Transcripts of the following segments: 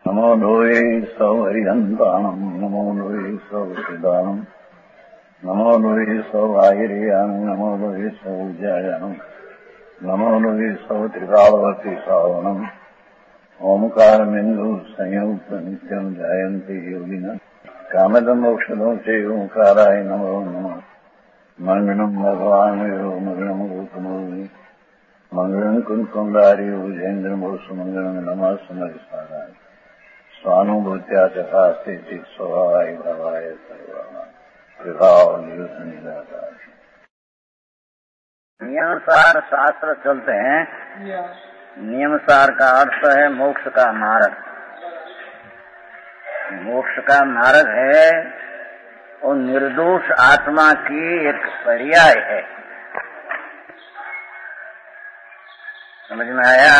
नमो लोये सौहरिहन्ताणम् नमो लोये सौहृदानम् नमो लोये सौभागिर्यानम् नमो लोये सौज्यायानम् नमो लोये सौत्रिकालवर्ति सावनम् ओंकारमिन्दु संयुक्त नित्यम् जायन्ति योगिनः कामदम् मोक्षदम् च ओंकाराय नमो नमः मंगलम् भगवान् मंगलम् गौतमोनि मंगलम् कुंकुंडारि उजेन्द्रमोसु मंगलम् नमः समरिसाराय स्वानुभूत्या चकास्ते स्वभावाय भावाय सर्वाणां विभाव निदातार। नियमसार शास्त्र चलते हैं। नियमसार का अर्थ है मोक्ष का मार्ग। मोक्ष का मार्ग है और निर्दोष आत्मा की एक पर्याय है। समझ में आया?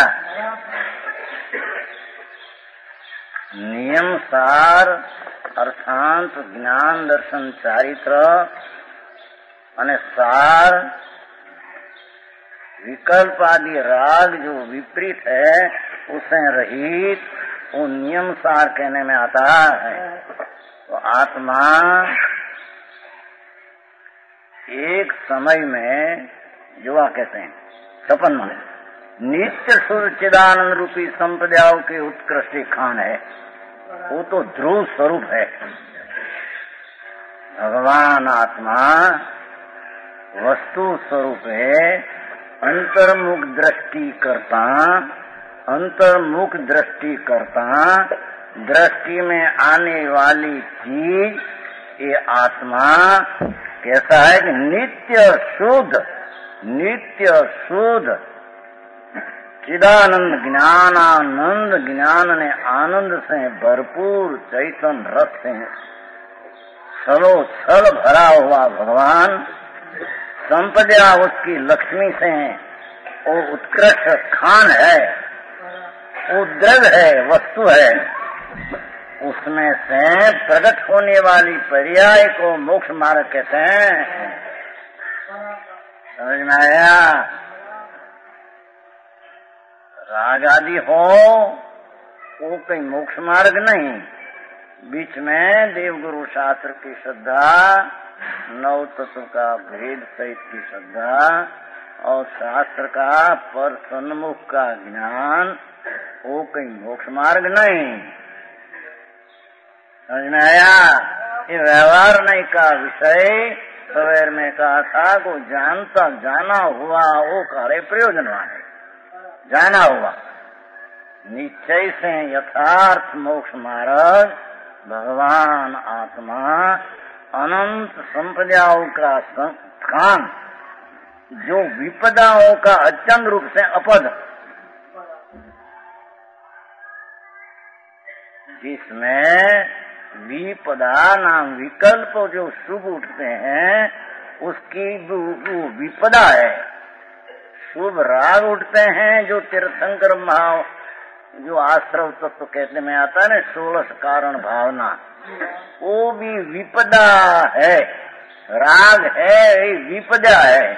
नियम सार अर्थात ज्ञान दर्शन चारित्र અને सार विकल्प आदि राग जो विपरीत है उसे रहित वो नियम सार कहने में आता है। तो आत्मा एक समय में युवा कहते हैं सपन में नित्य शुद्ध चिदानंद रूपी संप्रदायों के उत्कृष्ट खान है। वो तो ध्रुव स्वरूप है। भगवान आत्मा वस्तु स्वरूप है। अंतर्मुख दृष्टि करता दृष्टि में आने वाली चीज ये आत्मा कैसा है कि नित्य शुद्ध चिदानंद ज्ञान ने आनंद से भरपूर चैतन रस से छल भरा हुआ भगवान संपदा उसकी लक्ष्मी से वो उत्कृष्ट खान है, वो द्रव्य है, वस्तु है। उसमें से प्रकट होने वाली पर्याय को मोक्ष मार्ग कहते हैं। समझ में आया? राग आदि हो वो कोई मोक्ष मार्ग नहीं। बीच में देवगुरु शास्त्र की श्रद्धा, नव तत्व का भेद सहित की श्रद्धा और शास्त्र का पर सन्मुख का ज्ञान वो कोई मोक्ष मार्ग नहीं। समझ में आया? ये व्यवहार नहीं का विषय सवेर में कहा था को जाना हुआ वो कार्य प्रयोजनवान है। जाना हुआ निश्चय से यथार्थ मोक्ष मार्ग भगवान आत्मा अनंत संप्रदायों का स्थान जो विपदाओं का अचंद रूप से अपद, जिसमें विपदा नाम विकल्प जो शुभ उठते हैं उसकी वो विपदा है। शुभ राग उठते हैं जो तीर्थंकर भाव जो आश्रव तत्व कहने में आता है ना, 16 कारण भावना, वो भी विपदा है। राग है, विपदा है।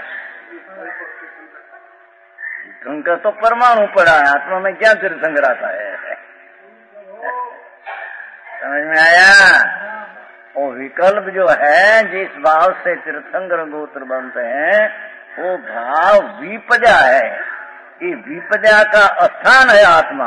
तीर्थंकर तो परमाणु पड़ा है, आत्मा में क्या तीर्थंकर आता है? समझ में आया? वो विकल्प जो है जिस भाव से तीर्थंकर गोत्र बनते हैं वो भाव विपदा है। ये विपदा का स्थान है आत्मा।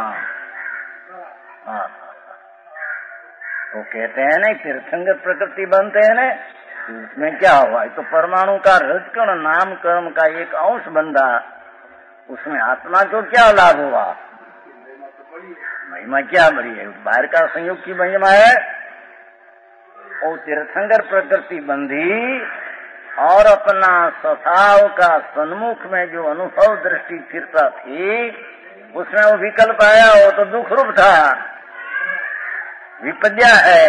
तो कहते हैं ना तीर्थंकर प्रकृति बनते हैं ना, उसमें क्या हुआ? तो परमाणु का रजकण नाम कर्म का एक अंश बंधा, उसमें आत्मा को क्या लाभ हुआ? महिमा क्या बड़ी है? बाहर का संयोग की महिमा है। और तीर्थंकर प्रकृति बंधी और अपना स्वभाव का सन्मुख में जो अनुभव दृष्टि फिरता थी उसमें वो विकल्प आया, वो तो दुख रूप था, विपदा है।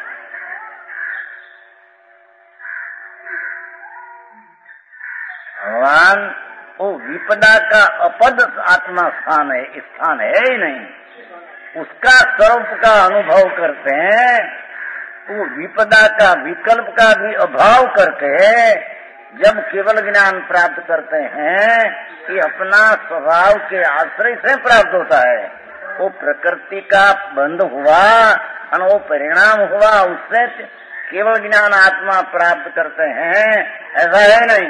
भगवान वो विपदा का अपद आत्मा स्थान है ही नहीं। उसका स्वरूप का अनुभव करते हैं, वो विपदा का विकल्प का भी अभाव करके जब केवल ज्ञान प्राप्त करते हैं कि अपना स्वभाव के आश्रय से प्राप्त होता है। वो प्रकृति का बंध हुआ और वो परिणाम हुआ, उससे केवल ज्ञान आत्मा प्राप्त करते हैं, ऐसा है नहीं।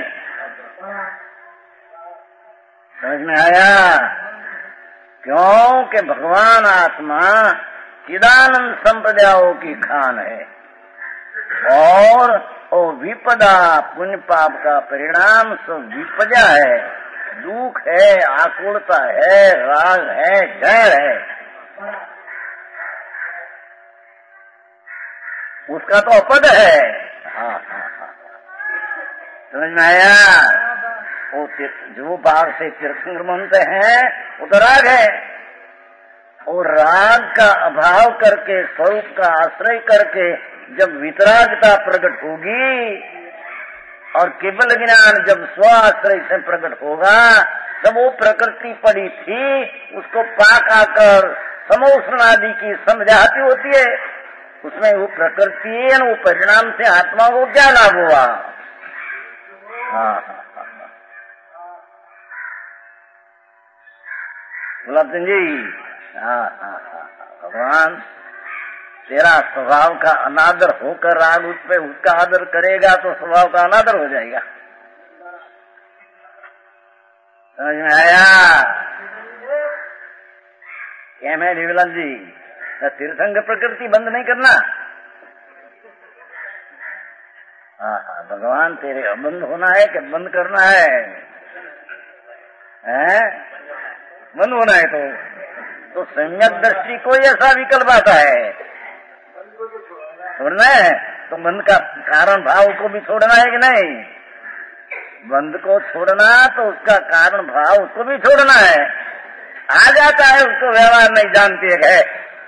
समझ में आया? क्योंकि भगवान आत्मा चिदानंद संप्रदायों की खान है और वो विपदा पुण्य पाप का परिणाम सब विपदा है, दुख है, आकुलता है, राग है, जड़ है, उसका तो अपद है। हाँ, समझ में आया? वो जो भाव से तीर्थंकर बनते हैं वो तो राग है, और राग का अभाव करके स्वरूप का आश्रय करके जब वितरागता प्रकट होगी और केवल ज्ञान जब स्व आश्रय से प्रकट होगा, तब वो प्रकृति पड़ी थी उसको पाक आकर समोषण आदि की समझाती होती है, उसमें वो प्रकृति है, वो परिणाम से आत्मा को क्या लाभ हुआ। हाँ, गुलाब सिंह जी, भगवान तेरा स्वभाव का अनादर होकर राग उस पे उसका आदर करेगा तो स्वभाव का अनादर हो जाएगा। समझ में आया? क्या है विमला जी, तीर्थंकर प्रकृति बंद नहीं करना। हाँ, भगवान तेरे अबंध होना है कि बंद करना है? बंद होना है तो सम्यक दृष्टि को ऐसा विकल्प आता है, छोड़ना है तो बंद का कारण भाव को भी छोड़ना है कि नहीं? बंद को छोड़ना तो उसका कारण भाव उसको भी छोड़ना है। आ जाता है उसको व्यवहार नहीं जानती है।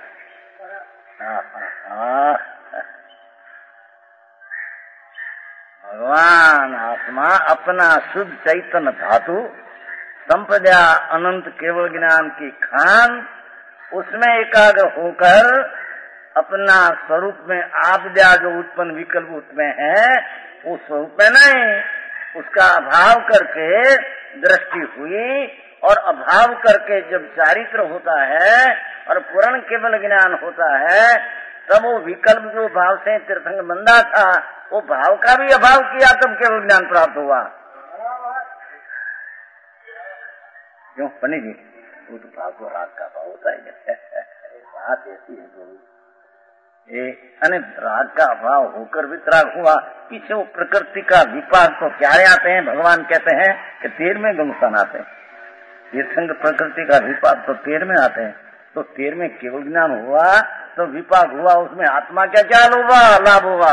भगवान आत्मा अपना शुद्ध चैतन्य धातु संप्रदा अनंत केवल ज्ञान की खान, उसमें एकाग्र होकर अपना स्वरूप में आपदा जो उत्पन्न विकल्प उसमें है उस स्वरूप में नहीं, उसका अभाव करके दृष्टि हुई और अभाव करके जब चारित्र होता है और पूर्ण केवल ज्ञान होता है, तब वो विकल्प जो भाव से तीर्थंकर बंधा था वो भाव का भी अभाव किया, तब केवल ज्ञान प्राप्त हुआ। क्यों पंडित जी? वो तो भाव को राग का भाव होता है। बात ऐसी है तो अने राग का अभाव होकर वितराग हुआ, पीछे वो प्रकृति का विपाक तो क्या आते हैं? भगवान कहते हैं कि 13वें गंगस्थान आते हैं, तीर्थंकर प्रकृति का विपाक तो 13वें आते हैं, तो 13वें केवल ज्ञान हुआ तो विपाक हुआ, उसमें आत्मा क्या क्या लाभ हुआ?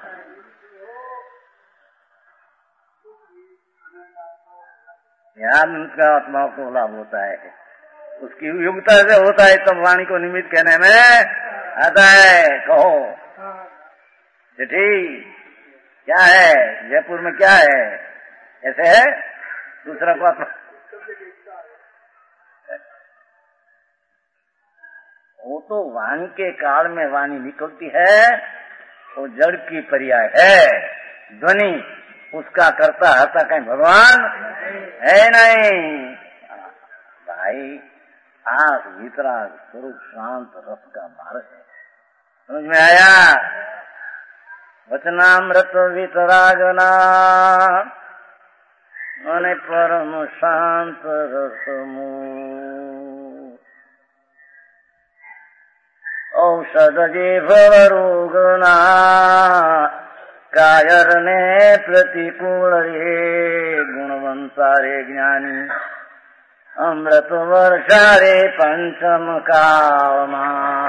यहाँ आत्मा को लाभ होता है, उसकी योग्यता से होता है, तब वाणी को निमित्त कहने में आता है। कहो चिट्ठी क्या है? जयपुर में क्या है? ऐसे है दूसरा को आत्मा, वो तो वाणी के काल में वाणी निकलती है, वो जड़ की पर्याय है, ध्वनि उसका करता हरता कहीं भगवान है नहीं। भाई आस वितराग स्वरूप शांत रस का भारत है, समझ में आया? वचनामृत वितरागना मन परम शांत रसमू, औषध जीव रोगना कायरने प्रतिकूल रे गुणवंता रे ज्ञानी अमृत वर्षा रे पंचम कामा।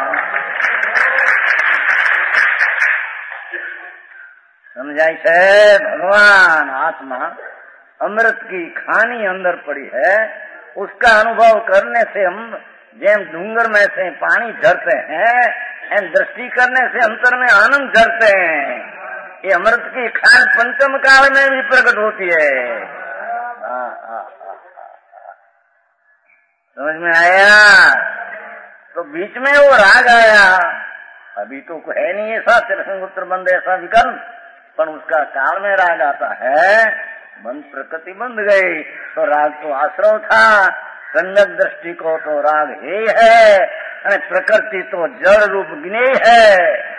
समझाई है? भगवान आत्मा अमृत की खानी अंदर पड़ी है, उसका अनुभव करने से हम जेम डूंगर में से पानी झरते हैं, एम दृष्टि करने से अंतर में आनंद झरते हैं। ये अमृत की खान पंचम काल में भी प्रकट होती है। समझ में आया? तो बीच में वो राग आया, अभी तो है नहीं ऐसा तीर्थंकर बंद ऐसा विकल्प, पर उसका काल में राग आता है, बंद प्रकृति बंद गई तो राग तो आश्रव था, सम्यक दृष्टि को तो राग है અને प्रकृति तो जड़ रूप ज्ञेय है।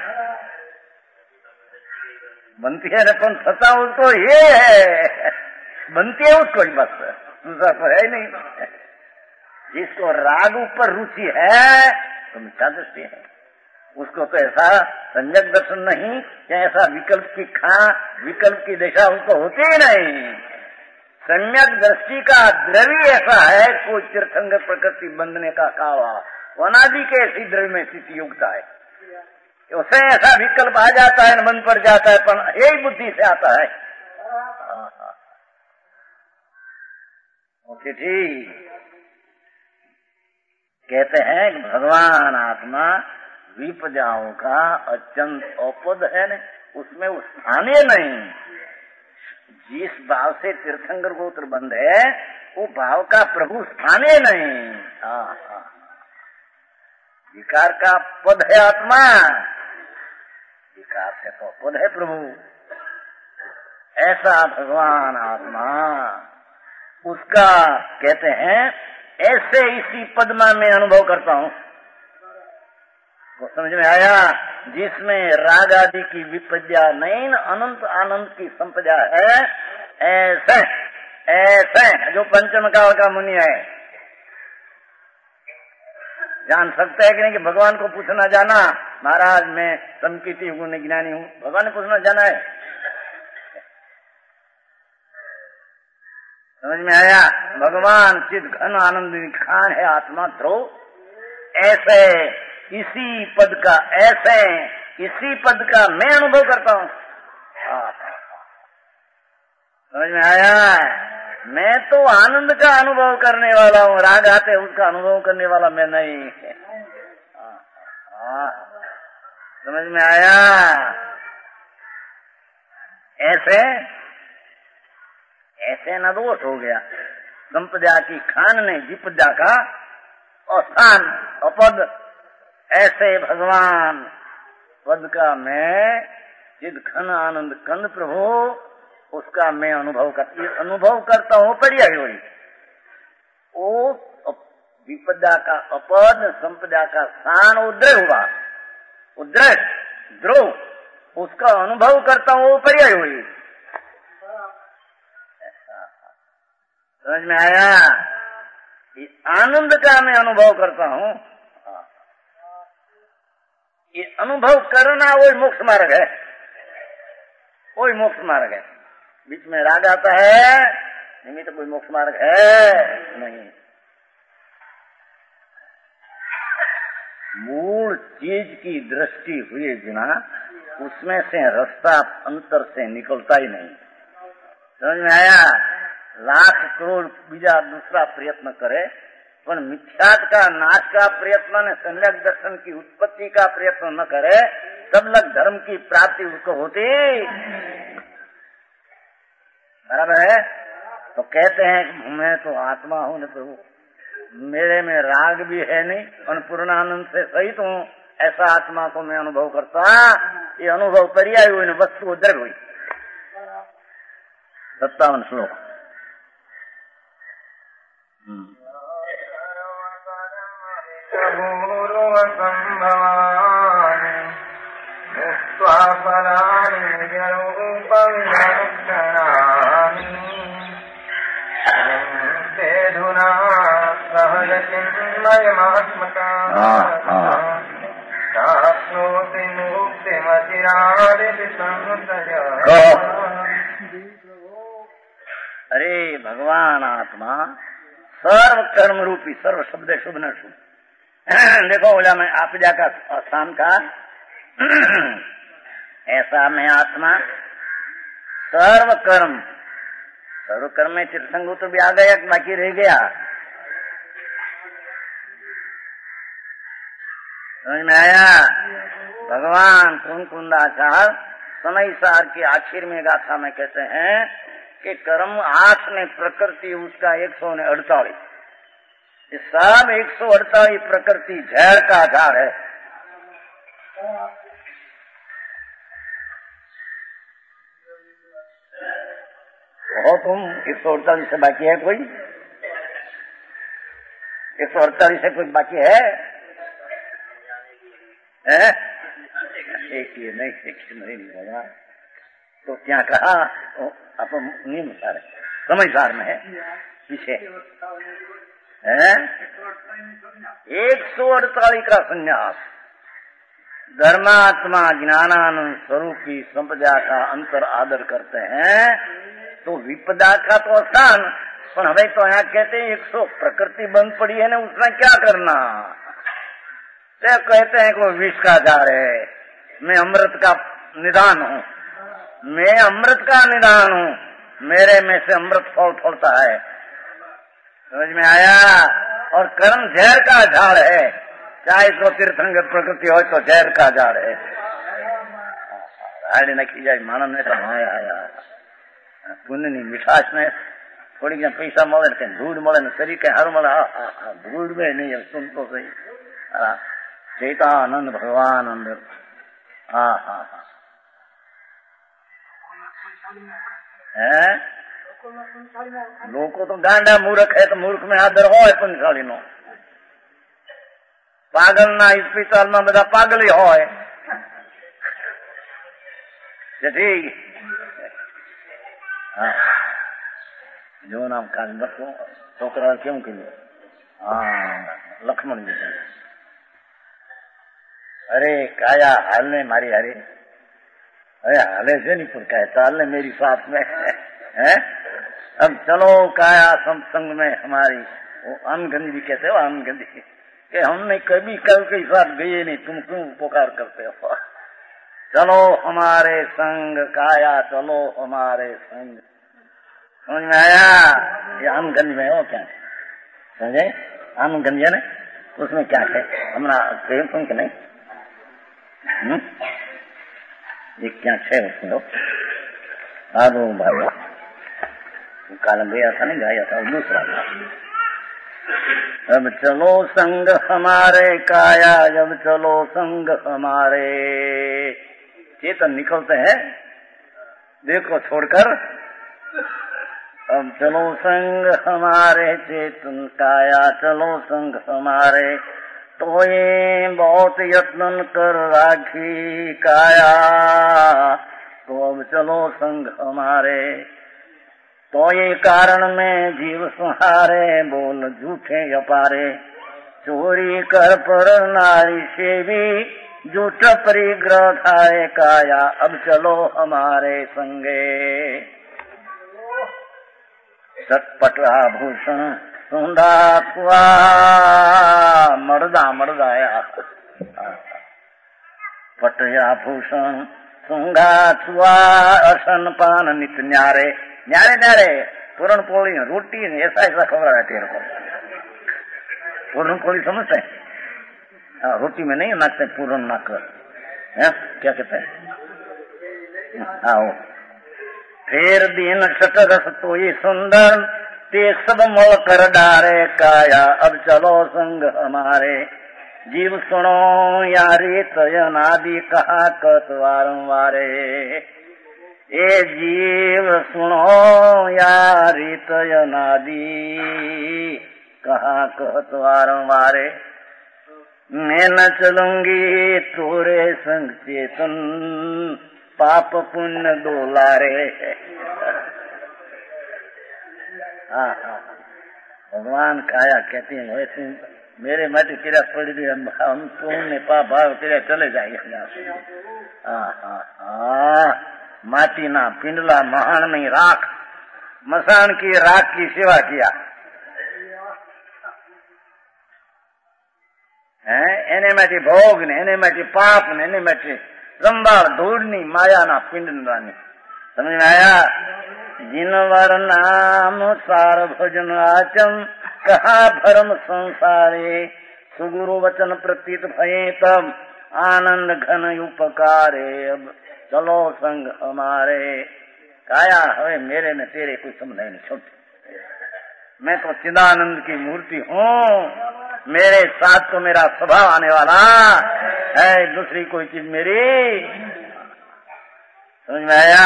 बनती है रकम सता उसको ये है, बनती है उसको ही, बस दूसरा तो है नहीं। जिसको राग ऊपर रुचि है तो मिथ्या दृष्टि है, उसको तो ऐसा सम्यक दर्शन नहीं कि ऐसा विकल्प की दिशा उसको होती ही नहीं। सम्यक दृष्टि का द्रव्य ऐसा है, कोई तीर्थंकर प्रकृति बंधने का कावा वनादि के ऐसी द्रव्य में स्थिति युक्त है, उसे ऐसा विकल्प आ जाता है, मन पड़ जाता है, पर यही बुद्धि से आता है। ओके ठीक। कहते हैं भगवान आत्मा विपजाओं का अत्यंत औपद है न, उसमें वो स्थानीय नहीं। जिस भाव से तीर्थंकर गोत्र बंध है वो भाव का प्रभु स्थानीय नहीं। विकार का पद है आत्मा, विकार से तो पद है प्रभु। ऐसा भगवान आत्मा उसका कहते हैं ऐसे इसी पद्मा में अनुभव करता हूँ। वो समझ में आया? जिसमें राग आदि की विपद्या नहीं, अनंत आनंद की संपदा है, ऐसे ऐसे जो पंचम काल का मुनि है जान सकते हैं कि नहीं कि भगवान को पूछना जाना, महाराज मैं संकीर्ति गुण ज्ञानी हूँ, भगवान ने पूछना जाना है। समझ में आया? भगवान चिद घन आनंद खान है आत्मा ध्रुव। ऐसे इसी पद का मैं अनुभव करता हूँ। समझ में आया? मैं तो आनंद का अनुभव करने वाला हूँ, राग आते उसका अनुभव करने वाला मैं नहीं। समझ में आया? ऐसे न दोष हो गया। संपदा की खान ने विपदा का स्थान अपद, ऐसे भगवान पद का मैं जिद घन आनंद कंद प्रभु उसका मैं अनुभव करता हूँ। पर्याय हुई वो विपदा का अपद, संपदा का स्थान उद्रय हुआ, उद्रय ध्रुव उसका अनुभव करता हूँ, वो पर्याय हुई। समझ में आया? आनंद का मैं अनुभव करता हूँ। ये अनुभव करना वही मोक्ष मार्ग है, वही मोक्ष मार्ग है। बीच में राग आता है निमित्त कोई मोक्ष मार्ग है नहीं। मूल चीज की दृष्टि हुए बिना उसमें से रास्ता अंतर से निकलता ही नहीं। समझ में आया? लाख करोड़ बीजा दूसरा प्रयत्न करे पर मिथ्यात का नाश का प्रयत्न ने सम्यक दर्शन की उत्पत्ति का प्रयत्न न करे, तब लग धर्म की प्राप्ति उसको होती। बराबर है? तो कहते हैं मैं तो आत्मा हूँ न प्रभु, मेरे में राग भी है नहीं और पूर्णानंद से सहित हूँ, ऐसा आत्मा को मैं अनुभव करता। ये अनुभव पर्याय हुई न वस्तु उद्रव हुई। 57 श्लोक। अरे भगवान आत्मा सर्व कर्म रूपी, सर्व शब्द शुभ न शुभ। देखो बोला मैं आप जाकर स्थान का ऐसा मैं आत्मा सर्व कर्म में तीर्थंग तो भी आ गया, बाकी रह गया। समझ में आया? भगवान कुंकुंदाचार समय सार की आखिर में गाथा में कहते हैं कि कर्म 8 ने प्रकृति उसका 148, सब 148 प्रकृति जहर का आधार है। हो तुम 148 से बाकी है कोई? 148 से कुछ बाकी है? एक ही नहीं होगा तो क्या कहा? आप नियम सारे समझदार में है पीछे है 148 का संन्यास। धर्मात्मा ज्ञानानंद स्वरूप की संपदा का अंतर आदर करते हैं तो विपदा का तो आसान, पर हमें तो यहाँ कहते हैं 100 प्रकृति बंद पड़ी है ना, उसमें क्या करना? तो कहते हैं कि विष का जार है, मैं अमृत का निदान हूँ, मैं अमृत का निदान हूँ, मेरे में से अमृत फलता है। समझ में आया? और कर्म जहर का झाड़ है, चाहे तो तीर्थंकर प्रकृति हो तो जहर का झाड़ है। आड़े नखी जाए मानव ने तो आया पुण्य ની મીઠાશ ને થોડી ક્યાં પૈસા મળે ને કઈ ધૂળ મળે ને શરીર કઈ હારું મળે, ધૂળ में नहीं सुन तो सही चैतानंद भगवान अंदर। हाँ हाँ हाँ है लोग तो गांडा मूर्ख है तो मूर्ख में आदर हो पुण्यशाली नो, पागल ना अस्पताल में બધા पागल ही હોય ठीक। हाँ जो नाम काल बच्चों छोकरा क्यों के लिए? हाँ लक्ष्मण जी। अरे काया हालने मारी हरे, अरे हाले से नहीं पर कहता हालने मेरी साथ में है। अब चलो काया सत्संग में हमारी वो अनगंदी भी कहते हो, अनगंदी कि हमने कभी कल के साथ गए नहीं, तुम क्यों उपकार करते हो? चलो हमारे संग काया, चलो हमारे संग। समझ में आया? ये आमगंज में हो क्या समझे? आमगंज है ना, उसमें क्या है हमारा प्रेम सुन के नहीं ये क्या है उसमें आदो भाई कालम गया था नहीं गाया था दूसरा। अब चलो संग हमारे काया, जब चलो संग हमारे, चेतन निकलते हैं देखो छोड़कर। अब चलो संग हमारे चेतन काया, चलो संग हमारे, तो ये बहुत यत्न कर राखी काया, तो अब चलो संग हमारे, तो ये कारण में जीव सुहारे, बोल झूठे अपारे, चोरी कर पर नारी से भी झूठ परिग्रह थाए काया, अब चलो हमारे संगे। सटपट आभूषण सुंदा कुआ, मर्दाया पट आभूषण सुंगा छुआ, असन पान नित न्यारे, न्यारे पूरण पोली रोटी ऐसा खबर है तेरे को। पूरण पोली समझते हैं? रोटी में नहीं नाकते पूरण नाकर है? क्या कहते हैं? आओ फिर दिन छठ रस तो ये सुंदर, ते सब मोल कर डारे काया, अब चलो संग हमारे, जीव सुनो यारी तयनादि कहा कत वारंवारे, ए जीव सुनो यारी तयनादि कहा कहत वारंवारे, मैं न चलूंगी तोरे संग चेतन, पाप पुण्य डोलारे। हाँ भगवान काया कहती है वैसे मेरे माटी तेरा पड़ गई, हम पुण्य पाप भाव तेरा चले जाएंगे। माटी ना पिंडला महान नहीं राख, मसान की राख की सेवा किया એને માટે ભોગ ને એને માટે પાપ ને એને માટે સંભાળ ધૂળની માયાના પિંડની। સમજ में आया? जिनवर नाम सार भजन आचम, कहा भरम संसारे, सुगुरु वचन प्रतीत भये तब, आनंद घन उपकारे, अब चलो संग हमारे। काया हवे मेरे ने तेरे कोई संबंध नहीं, छोड़, मैं तो चिदानंद की मूर्ति हूँ, मेरे साथ तो मेरा स्वभाव आने वाला है, दूसरी कोई चीज मेरी। समझ में आया?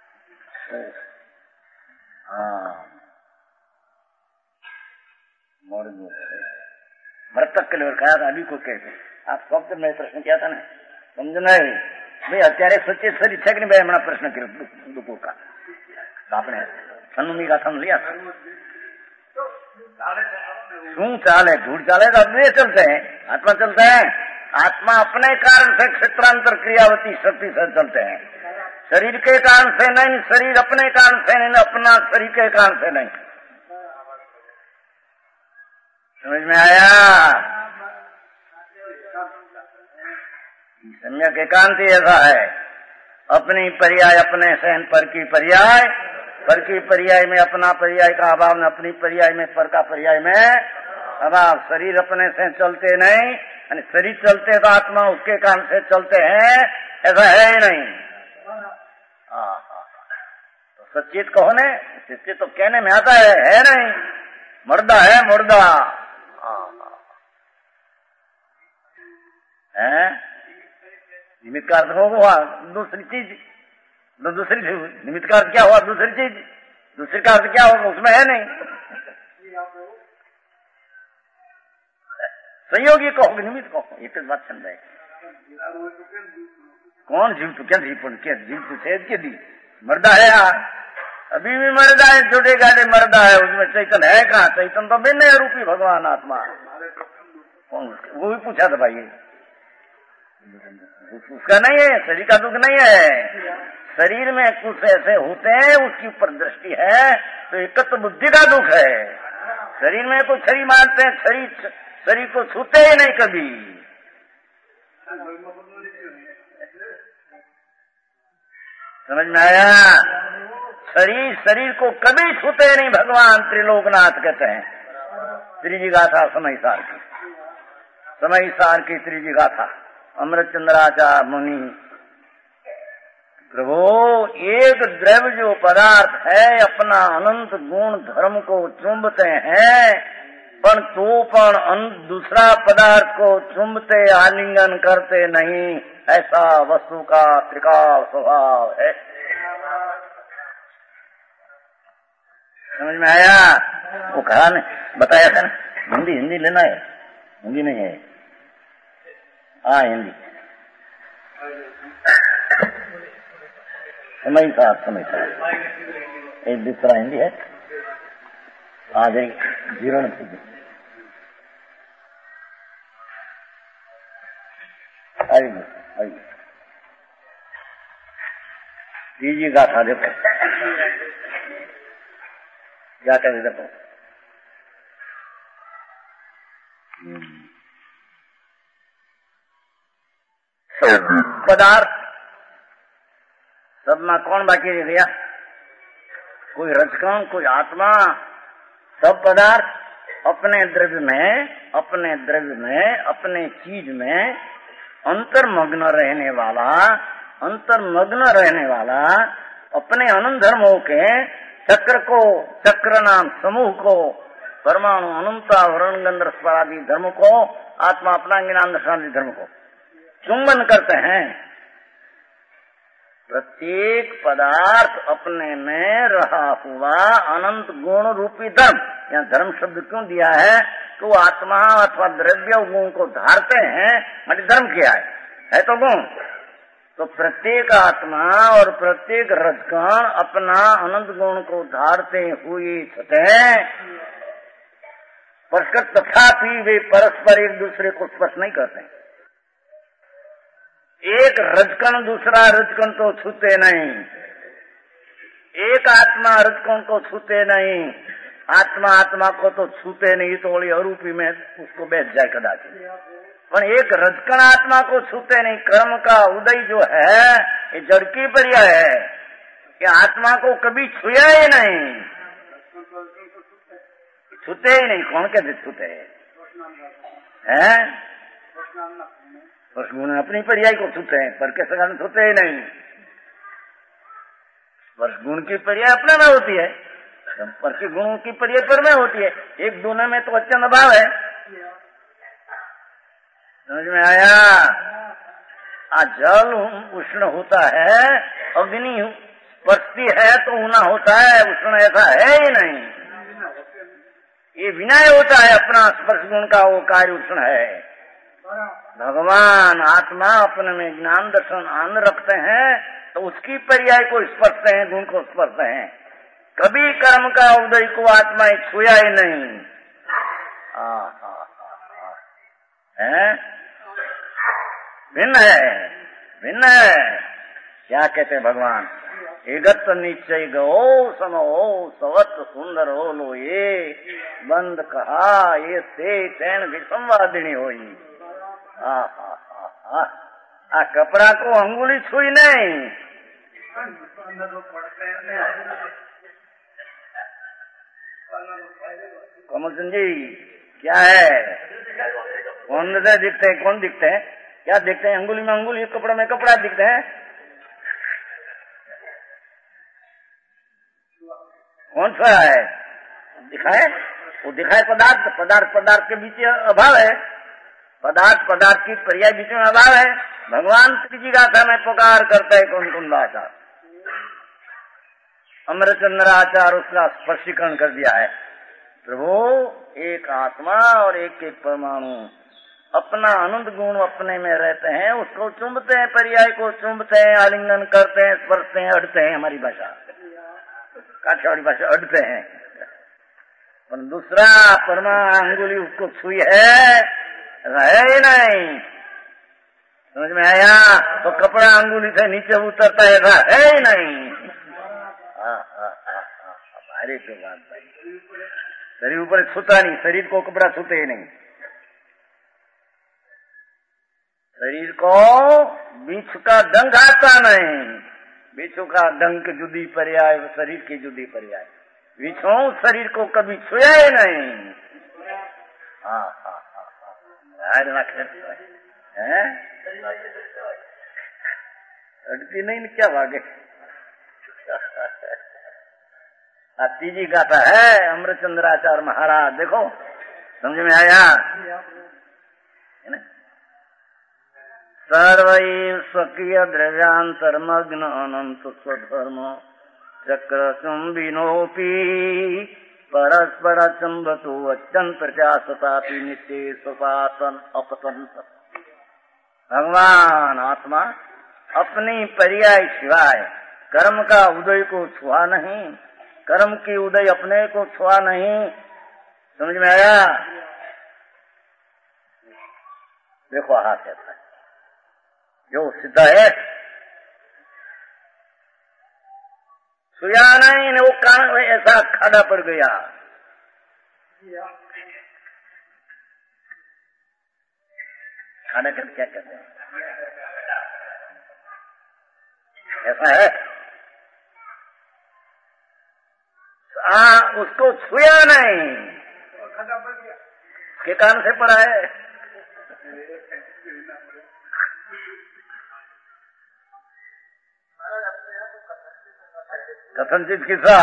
हाँ मोड़ दूर है मृतक के लिए कहा था अभी को कहते आप सब तो मैं प्रश्न किया था ना समझ नहीं भाई અત્યારે સચે સરી છે કે નહીં ભાઈ હમણાં પ્રશ્ન કર્યો લોકો का આપણે સન્નુમી का थम लिया શું ચાલે ધૂળ ચાલે तो अपने चलते हैं आत्मा चलता है आत्मा अपने कारण से क्षेत्रांतर क्रियावती शक्ति से चलते हैं शरीर के कारण से नहीं शरीर अपने कारण से नहीं अपना शरीर के कारण से नहीं समझ में आया सम्यक एकांति ऐसा है अपनी पर्याय अपने सहन पर की पर्याय में अपना पर्याय का अभाव न अपनी पर्याय में पर का पर्याय में अभाव शरीर अपने से चलते नहीं शरीर चलते तो आत्मा उसके कारण से चलते हैं ऐसा है ही नहीं तो सचित कहो ने सचित तो कहने में आता है नहीं मुर्दा है मुर्दा है निमित्त का अर्थ हुआ दूसरी चीज दूसरी निमित्त का अर्थ क्या हुआ दूसरी चीज दूसरी का अर्थ क्या होगा उसमें है नहीं संयोगी कहो निमित्त कहो एक बात समझाए कौन जीव तो क्या जीव तो सेहत के दी मर्दा है यार अभी भी मर्दा है छोटे गाड़े मर्दा है उसमें चैतन है कहाँ चैतन तो बिन रूपी भगवान आत्मा कौन वो भी पूछा था भाई उसका नहीं है शरीर का दुख नहीं है शरीर में कुछ ऐसे होते हैं उसके ऊपर दृष्टि है तो एकत्र बुद्धि का दुख है शरीर में तो शरीर मानते हैं शरीर को छूते ही नहीं कभी समझ में आया शरीर को कभी छूते नहीं भगवान त्रिलोकनाथ कहते हैं त्रिजी गाथा समय सार की त्रिजी गाथा अमृत चंद्राचार्य मुनि प्रभु एक द्रव्य जो पदार्थ है अपना अनंत गुण धर्म को चुंबते हैं पर तो दूसरा पदार्थ को चुंबते आलिंगन करते नहीं ऐसा वस्तु का त्रिकाल स्वभाव है समझ में आया वो कहा ने बताया था ना हिंदी लेना है हिंदी नहीं है हिंदी समय था एक दूसरा हिंदी है आज एक जीरो दीजिए गाथा देखो क्या कहते देखो पदार्थ सब में कौन बाकी रह गया कोई रजकण कोई आत्मा सब पदार्थ अपने द्रव्य में अपने चीज में अंतर्मग्न रहने वाला अपने अनंत धर्मों के चक्र नाम समूह को परमाणु अनंता वर्ण गंधर्व स्वादि धर्म को आत्मा अपना ज्ञान दर्शनादि धर्म को चुंबन करते हैं प्रत्येक पदार्थ अपने में रहा हुआ अनंत गुण रूपी धर्म यहाँ धर्म शब्द क्यों दिया है तो आत्मा अथवा द्रव्य गुण को धारते हैं मतलब धर्म क्या है तो गुण तो प्रत्येक आत्मा और प्रत्येक रजकण अपना अनंत गुण को धारते हुए तथापि वे परस्पर एक दूसरे को स्पर्श नहीं करते एक रजकण दूसरा रजकण तो छूते नहीं एक आत्मा रजकण को छूते नहीं आत्मा को तो छूते नहीं तो अरूपी में उसको बैठ जाए कदाचित पर एक रजकण आत्मा को छूते नहीं कर्म का उदय जो है ये जड़ की पर्याय है कि आत्मा को कभी छुया ही नहीं छूते ही नहीं कौन कहते छूते हैं गुण अपनी पर्याय को छूते हैं पर के सगा छूते ही नहीं स्पर्श गुण की पर्याय अपने में होती है पर के गुणों की पर्याय पर में होती है एक दोनों में तो अत्यंत अभाव है समझ में आया जल उष्ण होता है अग्नि स्पर्शती है तो ऊना होता है उष्ण ऐसा है ही नहीं ये विनय होता है, अपना स्पर्श गुण का वो कार्य उष्ण है। भगवान आत्मा अपने में ज्ञान दर्शन आनंद रखते हैं तो उसकी पर्याय को स्पर्शते हैं, गुण को स्पर्शते हैं। कभी कर्म का उदय को आत्मा छुआ ही नहीं। है भिन्न है, भिन्न है। क्या कहते हैं भगवान? एगत निश्चय गो सम हो सवत सुंदर हो लो ये बंद कहा ये से चैन भी संवादिनी होई। आ कपड़ा को अंगुली छुई नहीं। कमल सिंह जी क्या है? कौन दिखते हैं? कौन दिखते हैं? क्या दिखते हैं? अंगुली में अंगुली, कपड़ा में कपड़ा दिखते हैं। कौन सा है दिखाए? वो दिखाए पदार्थ, पदार्थ पदार्थ के बीच अभाव है, पदार्थ पदार्थ की पर्याय बीच में अभाव है। भगवान किसी गाथा में पुकार करता है कौन कौन आचार, अमरचंद्राचार उसका स्पर्शीकरण कर दिया है। प्रभु एक आत्मा और एक एक परमाणु अपना आनंद गुण अपने में रहते हैं, उसको चुंबते हैं, पर्याय को चुंबते हैं, आलिंगन करते हैं, स्पर्शते हैं, अड़ते हैं। हमारी भाषा काठियावाड़ी भाषा अड़ते हैं। पर दूसरा परमा अंगुली उसको छुई है ही नहीं। समझ में आया? तो कपड़ा अंगुली से नीचे उतरता है, ऐसा है ही नहीं। हमारे की बात भाई, शरीर ऊपर छूता नहीं, शरीर को कपड़ा छूते ही नहीं। शरीर को बिच्छू का डंक आता नहीं। बिच्छू का डंक जुदी पर्याय, शरीर की जुदी पर्याय। बिच्छू शरीर को कभी छुआ ही नहीं। अड़ती नहीं क्या भागे। तीजी गाथा है अमरचंद्राचार्य महाराज। देखो समझ में आया? सर्वैव स्वकीय द्रव्यांतर्मग्न अनंत स्वधर्म चक्र चुंबिनोपी परस्पर चुंबतो अत्यंत प्रचासतापि नित्य स्वपातन अपतन। भगवान आत्मा अपनी पर्याय सिवाय कर्म का उदय को छुआ नहीं, कर्म की उदय अपने को छुआ नहीं। समझ में आया? देखो हाथ है जो सिद्ध है, छुआ नहीं, वो कारण ऐसा खाड़ा पड़ गया। खाड़ा कर क्या कहते हैं? ऐसा है उसको छुआ नहीं, के कारण से पड़ा है। कथनचित किस्सा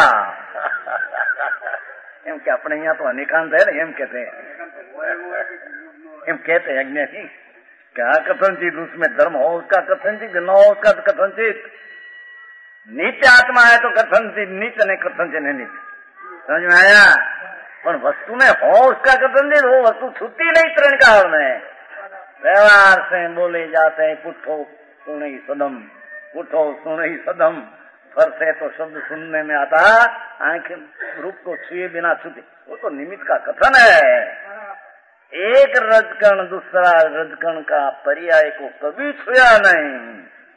एम क्या अपने यहाँ तो अनिकांत है ना, एम कहते हैं, एम कहते हैं अज्ञानी। क्या कथनचित? उसमें धर्म हो उसका कथनचित, न हो उसका कथनचित। नित्य आत्मा है तो कथनचित नित्य, नहीं कथनचित नहीं नित्य। समझ में आया? पर वस्तु में हो उसका कथनचित, हो वस्तु छूती नहीं तरण काल में। व्यवहार से बोले जाते हैं पुट्ठो सुन सदम, पुट्ठो सुन सदम। फर से तो शब्द सुनने में आता, आंख रूप को छुए बिना छूते, वो तो निमित्त का कथन है। एक रजकण दूसरा रजकण का पर्याय को कभी छुआ नहीं।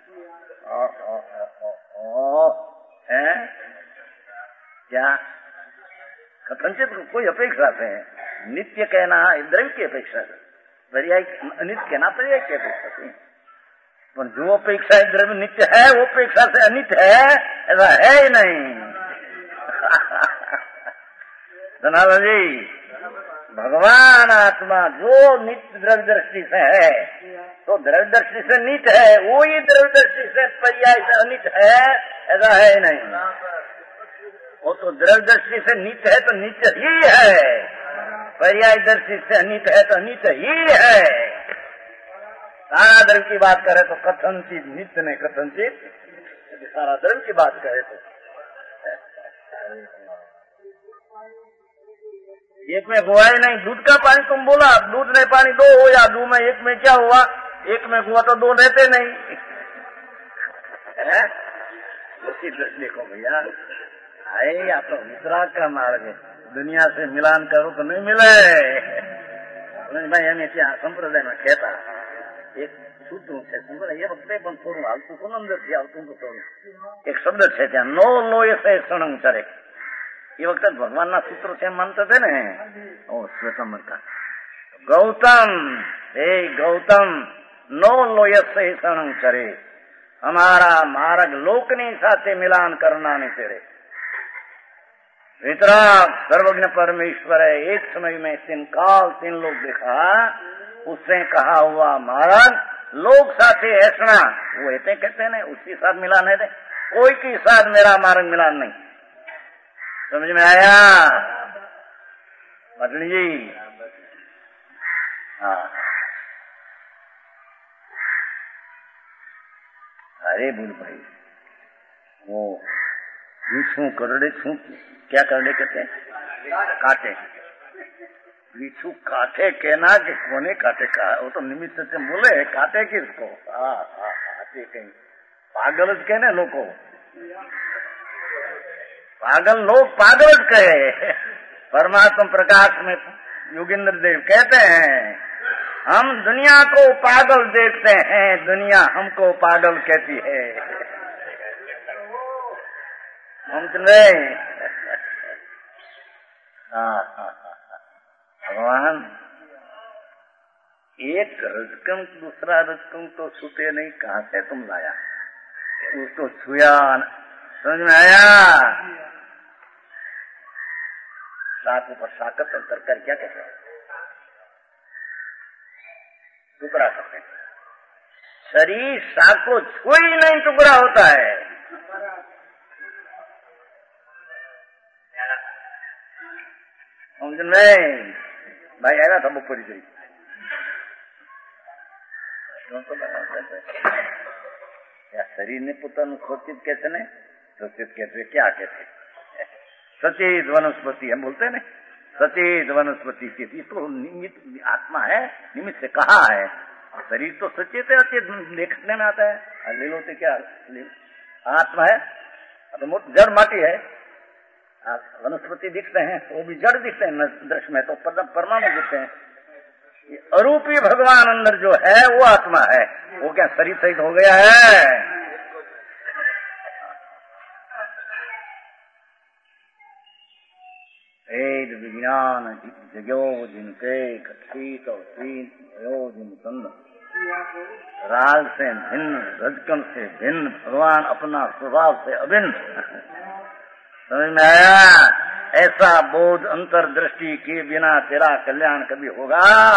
है क्या? कथनचित कोई अपेक्षा से नित्य कहना द्रव्य की अपेक्षा से, पर्याय नित्य कहना पर्याय की अपेक्षा से। पर जो अपेक्षा द्रव्य नित्य है वो अपेक्षा से अनित्य है, ऐसा है ही नहीं। जनाब जी, भगवान आत्मा जो नित्य द्रव्य दृष्टि से है तो द्रव्य दृष्टि से नित्य है, वो ही द्रव्य दृष्टि से पर्याय से अनित्य है, ऐसा है ही नहीं। वो तो द्रव्य दृष्टि से नित्य है तो नित्य ही है, पर्याय दृष्टि से अनित्य है तो नित्य ही है। सारा द्रव्य की बात करे तो कथनचित नित्य ने कथनचित, सारा द्रव्य की बात करे तो एक में हुआ ही नहीं। दूध का पानी तुम बोला, दूध में पानी दो हो या दो में एक में क्या हुआ? एक में हुआ तो दो रहते नहीं है? उसी देखो भैया, आए या तो वितराग का मार्ग है, दुनिया से मिलान करो तो नहीं मिले। भाई हमें क्या संप्रदाय में कहता एक सूत्र है संप्रदाय ये वक्त પણ થોડું હાલતું કોણ અંદરથી આવતું તો થોડું એક શબ્દ છે ત્યાં નો લોય સે સણંગ ચરે એ વખતે ભગવાનના સૂત્રો છે માનતા थे ને ઓ શ્વેતાંબર का गौतम हे गौतम नो लोय से सणंग चरे हमारा मार्ग लोकनी साथे मिलान करना नहीं तेरे। वितराग सर्वज्ञ परमेश्वर है, एक समय में 3 काल 3 लोग देखा, उससे कहा हुआ महाराज लोग साथे ऐसा वो ऐसे कहते हैं उसके साथ मिलान है, कोई के साथ मेरा मार्ग मिलान नहीं। समझ में आया पटनी जी? हाँ अरे बोल भाई वो बीछू करड़े छू क्या करड़े कहते हैं? काटे। बीछू काटे कहना कि कोने काटे का वो तो निमित्त से बोले काटे किसको? काटे कहीं पागल कहने लोगों, पागल लोग पागल कहे। परमात्मा प्रकाश में योगेंद्र देव कहते हैं हम दुनिया को पागल देखते हैं, दुनिया हमको पागल कहती है। हम नहीं भगवान एक रजकम दूसरा रजकम तो छूटे नहीं, कहाँ से तुम लाया? उसको छुया, समझ में आया? साक ऊपर साकत और तरकारी क्या कहते हैं? टुकड़ा कहते हैं। शरीर साक को छू ही नहीं टुकड़ा होता है। समझ में भाई आया था बपोरी गई या शरीर ने પોતાનું સચિત કે છે ને સચિત कहते क्या कहते? सचेत वनस्पति हम बोलते हैं ना, सचेत वनस्पति के तो निमित्त आत्मा है, निमित्त से कहा है। शरीर तो सचेत है, अचेत देखने में आता है। ले लो तो क्या आत्मा है तो जड़ माटी है, वनस्पति दिखते हैं वो भी जड़ दिखते हैं दृश्य में, तो परमाणु दिखते हैं। ये अरूपी भगवान अंदर जो है वो आत्मा है, वो क्या शरीर सहित हो गया है? वेद विज्ञान जगो जिनके कथित और जिन संद राग से भिन्न, रजकम से भिन्न, भगवान अपना स्वभाव से अभिन्न। समझ में आया? ऐसा बोध अंतर्दृष्टि के बिना तेरा कल्याण कभी होगा?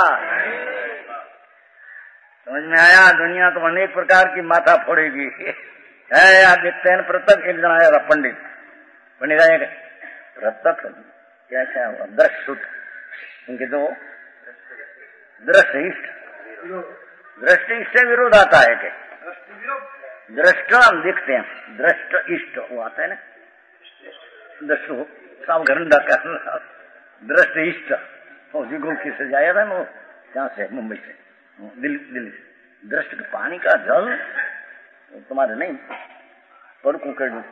समझ में आया? दुनिया तो अनेक प्रकार की माथा फोड़ेगी है। आप देखते हैं प्रत्यक्ष एक जना आया पंडित आएगा प्रत्यक्ष क्या क्या हुआ दृष्ट उनके तो दृष्ट इष्ट, दृष्ट इष्ट से विरोध आता है कि दृष्ट हम देखते हैं, दृष्ट इष्ट वो आता है ना, दृष्ट सब घरंडा का दृष्ट इष्ट गोलकी से जाया था वो यहाँ से मुंबई से दिल्ली से। दृष्ट पानी का जल तुम्हारे नहीं पड़कू कर दो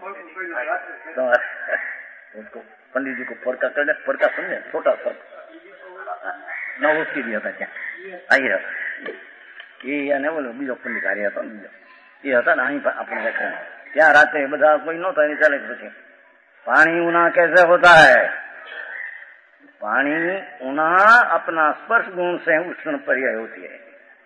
उसको पंडित जी को फरका कर दे, फरका समझे छोटा फर्क न उसकी भी होता क्या आई ये या नहीं बोलो बीजो पंडित आ रहा था बीजो ये होता ना अपने देखा क्या राते बधा कोई न था नहीं चले પછી पानी ऊना कैसे होता है? पानी ऊना अपना स्पर्श गुण से उष्ण पर्याय होती है।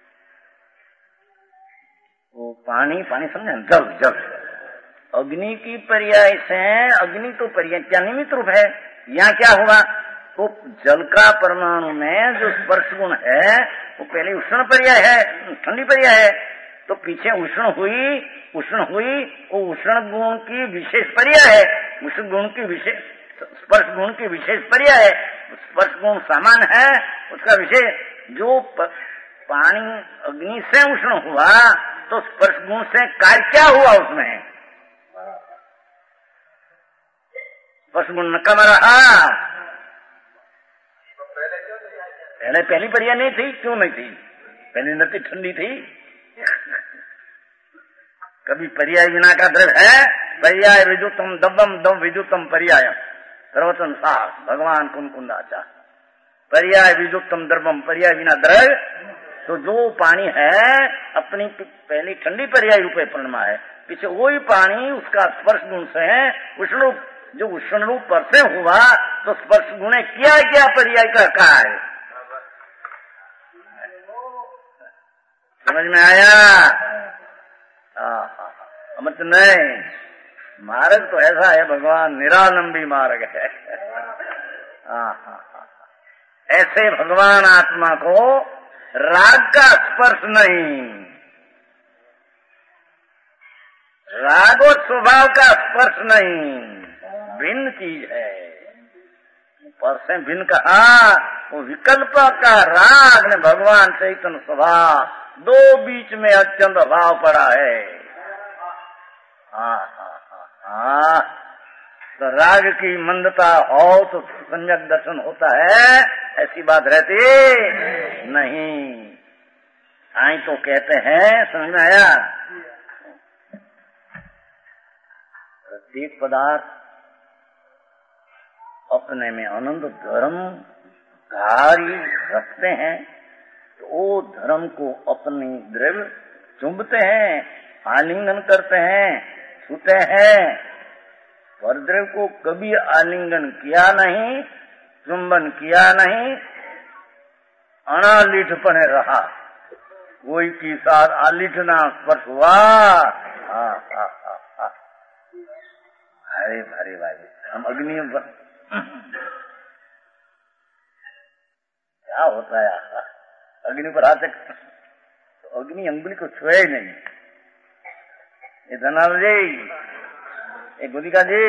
वो पानी पानी समझे जल जल अग्नि की पर्याय से, अग्नि तो पर्याय क्या निमित्त रूप है? यहाँ क्या हुआ? तो जल का परमाणु में जो स्पर्श गुण है वो पहले उष्ण पर्याय है, ठंडी पर्याय है, तो पीछे उष्ण हुई वो उष्ण गुण की विशेष पर्याय है, उष्ण गुण की विशेष स्पर्श गुण की विशेष पर्याय है। स्पर्श गुण समान है, उसका विशेष जो पानी अग्नि से उष्ण हुआ तो स्पर्श गुण से कार्य क्या हुआ उसमें? स्पर्श गुण न कम रहा, पहली पर्याय नहीं थी, क्यों नहीं थी? पहली नदी ठंडी थी। कभी पर्याय विना का द्रव्य है? पर्याय विजुतम दब्बम दम विजुतम पर्याय सर्वतन सार भगवान कुंकुंदाचा। पर्याय विजुतम द्रव्यम, पर्याय बिना द्रव्य। तो जो पानी है अपनी पहली ठंडी पर्याय रूपे प्रणमा है, पीछे वही पानी उसका स्पर्श गुण से है उष्ण, जो उष्ण रूप पर से हुआ तो स्पर्श गुण ने क्या पर्याय का कहा है। समझ में आया? अमृत नहीं, मार्ग तो ऐसा है भगवान, निरालंबी मार्ग है। ऐसे भगवान आत्मा को राग का स्पर्श नहीं, राग और स्वभाव का स्पर्श नहीं, भिन्न चीज है। पर से भिन्न कहा, वो विकल्प का राग ने भगवान चैतन्य स्वभाव, दो बीच में अत्यंत भाव पड़ा है। तो राग की मंदता हो तो सम्यक दर्शन होता है, ऐसी बात रहती नहीं। आई तो कहते हैं, समझ में आया? प्रत्येक पदार्थ अपने में आनंद धर्म कार्य रखते हैं, तो वो धर्म को अपनी द्रव्य चुंबते हैं, आलिंगन करते हैं, छूते हैं। पर द्रव्य को कभी आलिंगन किया नहीं, चुंबन किया नहीं, अनालिठपने रहा। कोई की साथ आलिठना स्पर्श हुआ। अरे भारी भाई, हम अग्नि पर क्या होता है? अग्नि पर आते तो अग्नि अंगुली को छुए ही नहीं। ये धनाल जी, ये गुदिका जी,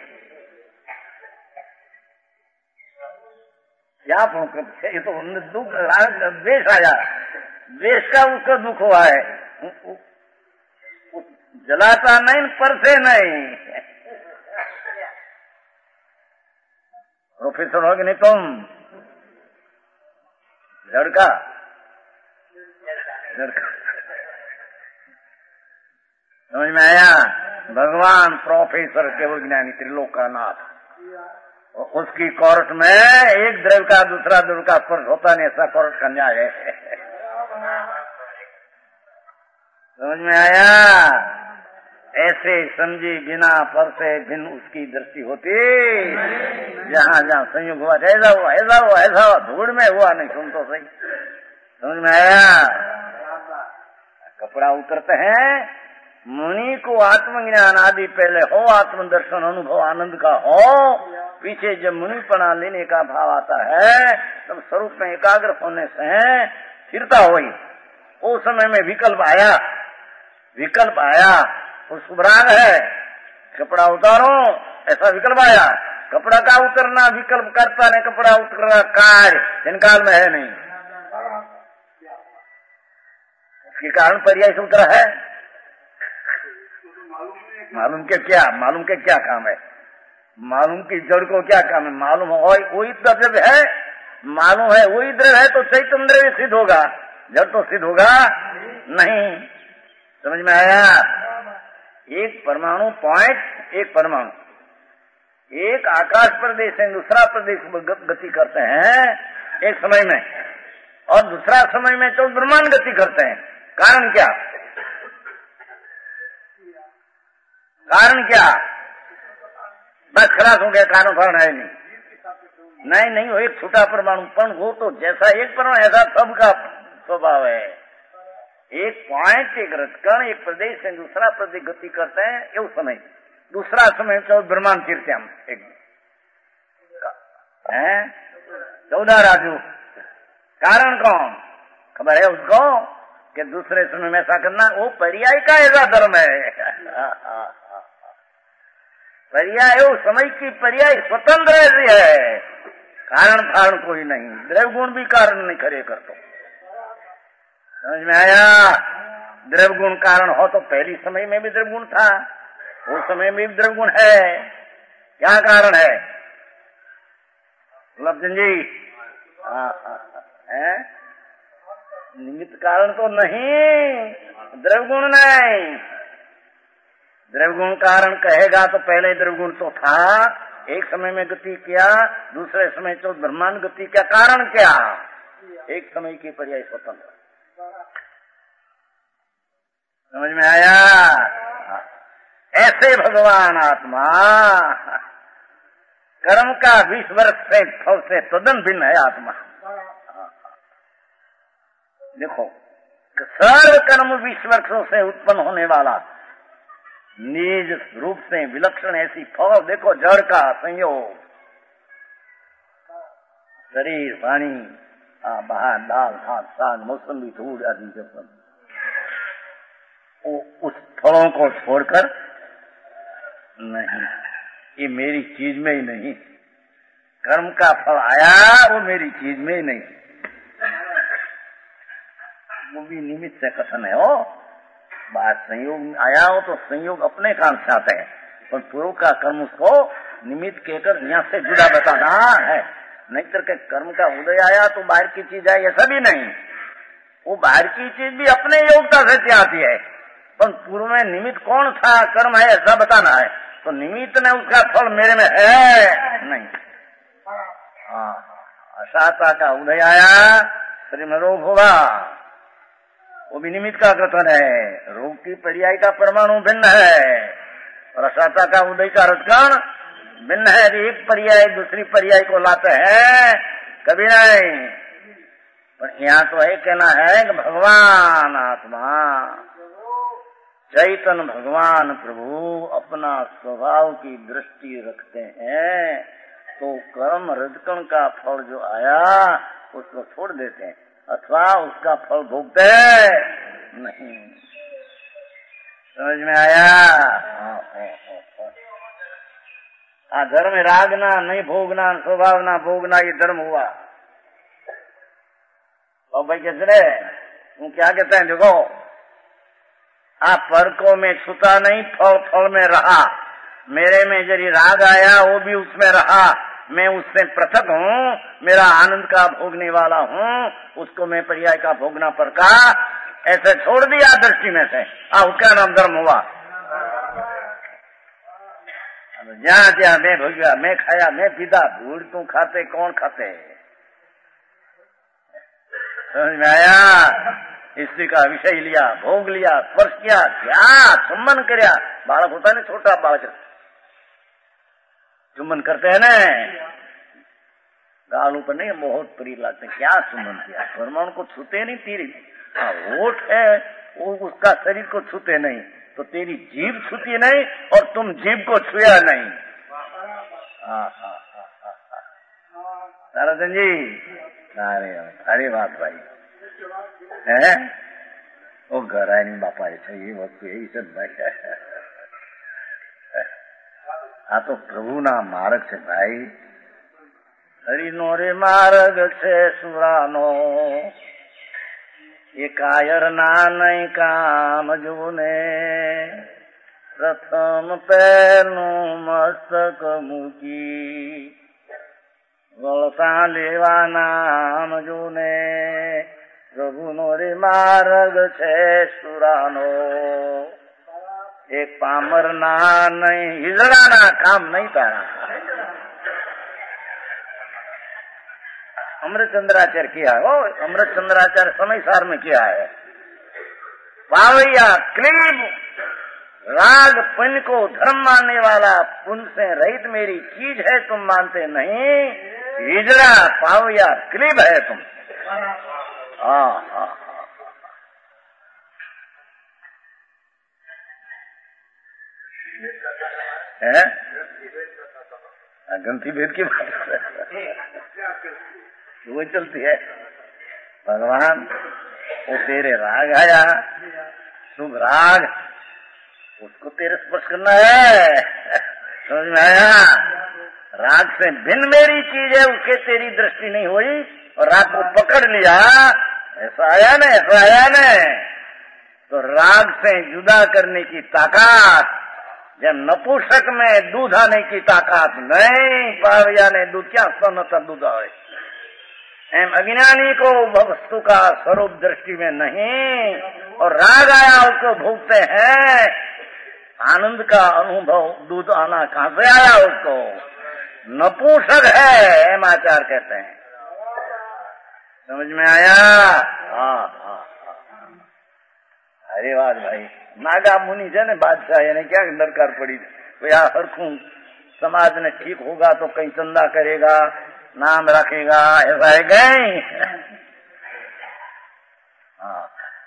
क्या ये तो दुख द्वेष आया, द्वेष का उसका दुख हुआ है। जलाता नहीं, पर से नहीं। प्रोफेसर हो कि नहीं तुम? लड़का समझ में आया? भगवान प्रोफेसर केवल ज्ञानी त्रिलोकानाथ, उसकी कोर्ट में एक द्रव्य का दूसरा द्रव्य का स्पर्श होता नहीं, ऐसा कोर्ट का न्याय है। समझ में आया? ऐसे समझी बिना पर से भिन्न उसकी दृष्टि होती। जहाँ जहाँ संयोग हुआ, ऐसा हुआ ऐसा हुआ ऐसा हुआ, धूड़ में हुआ नहीं, सुन तो सही। समझ में आया? कपड़ा उतरते हैं, मुनि को आत्मज्ञान आदि पहले हो, आत्मदर्शन अनुभव आनंद का हो, पीछे जब मुनिपना लेने का भाव आता है तब स्वरूप में एकाग्र होने से स्थिरता हुई। उस समय में विकल्प आया, उसको राग है, कपड़ा उतारो, ऐसा विकल्प आया। कपड़ा का उतरना विकल्प करता नहीं, कपड़ा उतरना कार्य जिनकाल में है नहीं, उसके कारण पर्याय से उतरा है। मालूम के क्या काम है? मालूम की जड़ को क्या काम है? मालूम हो वही द्रव्य है, मालूम है वही द्रव्य है, तो चैतन्य द्रव्य सिद्ध होगा, जड़ तो सिद्ध होगा नहीं। समझ में आया? एक परमाणु पॉइंट, एक परमाणु एक आकाश प्रदेश से दूसरा प्रदेश गति करते हैं एक समय में, और दूसरा समय में तो ब्रह्मांड गति करते हैं। कारण क्या? बस खलास हो गया, कारण है नहीं वो एक छोटा परमाणु, पण वो तो जैसा एक परमाणु ऐसा सबका स्वभाव है। एक पॉइंट, एक रटकण, एक प्रदेश से दूसरा प्रदेश गति करते हैं एक समय, दूसरा समय तो ब्रह्मांड तीर्थ्याम एक 14 राजू। कारण कौन? खबर है उसको कि दूसरे समय में ऐसा करना, वो पर्याय का ऐसा धर्म है। पर्याय वो समय की पर्याय स्वतंत्र ऐसी है, कारण कोई नहीं, द्रव्य गुण भी कारण नहीं खड़े कर तो। समझ में आया? द्रव्य गुण कारण हो तो पहली समय में भी द्रव्य गुण था, वो समय में भी द्रव्य गुण है। क्या कारण है? गुलाबचंद जी है? निमित्त कारण तो नहीं, द्रव्यगुण नहीं। द्रव्यगुण कारण कहेगा तो पहले द्रव्यगुण तो था, एक समय में गति किया, दूसरे समय तो ब्रह्मांड गति का कारण क्या? एक समय की पर्याय स्वतंत्र। समझ में आया? ऐसे भगवान आत्मा कर्म का 20 वर्ष से फल से तदन भिन्न है आत्मा। देखो, सर्व कर्म 20 वर्षों से उत्पन्न होने वाला निज रूप से विलक्षण ऐसी फल, देखो जड़ का संयोग, शरीर, पानी, बाहर, दाल, भात, साग, मौसमी, धूल आदि जो सब, उस फलों को छोड़कर नहीं, ये मेरी चीज में ही नहीं। कर्म का फल आया वो मेरी चीज में ही नहीं, वो भी निमित्त से कथन है। हो बात संयोग आया हो तो संयोग अपने काम से आता है, पर पूर्व का कर्म उसको निमित्त कहकर यहाँ से जुड़ा बताना है। नहीं करके कर्म का उदय आया तो बाहर की चीज आई, ऐसा भी नहीं। वो बाहर की चीज भी अपने योग्यता से आती है, पर पूर्व में निमित्त कौन था, कर्म है, ऐसा बताना है। तो निमित्त ने उसका फल मेरे में है नहीं। अशाता का उदय आया, शरीर में रोग होगा, वो भी निमित्त का कथन है। रोग की पर्याय का परमाणु भिन्न है और अशाता का उदय का रसकण भिन्न है। एक पर्याय दूसरी पर्याय को लाते हैं कभी नहीं, पर यहाँ तो है कहना है कि भगवान आत्मा चैतन्य भगवान प्रभु अपना स्वभाव की दृष्टि रखते हैं, तो कर्म रजकण का फल जो आया उसको छोड़ देते हैं अथवा उसका फल भोगते नहीं। समझ में आया? धर्म रागना नहीं भोगना, स्वभाव ना भोगना, ये धर्म हुआ। और भाई कैसे तुम क्या कहते हैं? देखो, आप पर्कों में छूता नहीं, फल फल में रहा। मेरे में यदि राग आया वो भी उसमें रहा, मैं उससे पृथक हूँ, मेरा आनंद का भोगने वाला हूँ, उसको मैं पर्याय का भोगना पर का ऐसे छोड़ दिया दृष्टि में से, उसका नाम धर्म हुआ। जहाँ जहाँ मैं भोगा, मैं खाया, मैं पीता, भूल तू खाते कौन खाते? समझ में आया? स्त्री का विषय लिया, भोग लिया, स्पर्श किया, क्या चुम्बन कर, बालक होता है ना, छोटा बालक चुम्बन करते हैं ना, गालों पर नहीं, बहुत प्रिय लगते, क्या चुम्बन किया? परमाणु को छूते नहीं, तेरी होठ है वो उसका शरीर को छूते नहीं, तो तेरी जीभ छूती नहीं और तुम जीभ को छुया नहीं। ताराचंद जी, अरे बात भाई है वो घराय नहीं बापा, ऐसा ये वस्तु यही सब भाई है। तो प्रभु ना मार्ग છે ભાઈ, હરિનો રે માર્ગ છે સુરાનો, એ કાયર ના નહીં કામ જોને, પ્રથમ પેરનું મસ્તક મૂકી વળતા લેવા નામ જોને, પ્રભુનો રે માર્ગ છે સુરાનો, एक पामर ना नहीं, हिजड़ा ना काम नहीं तारा। अमृतचंद्राचार्य किया है, अमृतचंद्राचार्य समय सार में किया है। पावैया क्लीब राग पुण्य को धर्म मानने वाला, पुण्य से रहित मेरी चीज है तुम मानते नहीं, हिजड़ा पावैया क्लीब है तुम। हाँ, ग्रंथि भेद की बात वो चलती है। भगवान वो तेरे राग आया, शुभ राग, उसको तेरे स्पर्श करना है। समझ में आया? राग से भिन्न मेरी चीज है, उसके तेरी दृष्टि नहीं हुई और राग को पकड़ लिया, ऐसा आया न, ऐसा आया न। तो राग से जुदा करने की ताकत, जब नपुंसक में दूध आने की ताकत नहीं, पाविया ने दूध क्या स्तन दूध आए एम अज्ञानी को वस्तु का स्वरूप दृष्टि में नहीं, और राग आया उसको भोगते हैं। आनंद का अनुभव दूध आना कहां से आया उसको? नपुंसक है, एम आचार्य कहते हैं। समझ में आया? हाँ। अरे वाह भाई, नागा मुनि છે ને बादशाह, એને क्या दरकार पड़ी? कोई हरखू समाज में ठीक होगा तो कहीं चंदा करेगा, नाम रखेगा, ऐसा है गए। हाँ,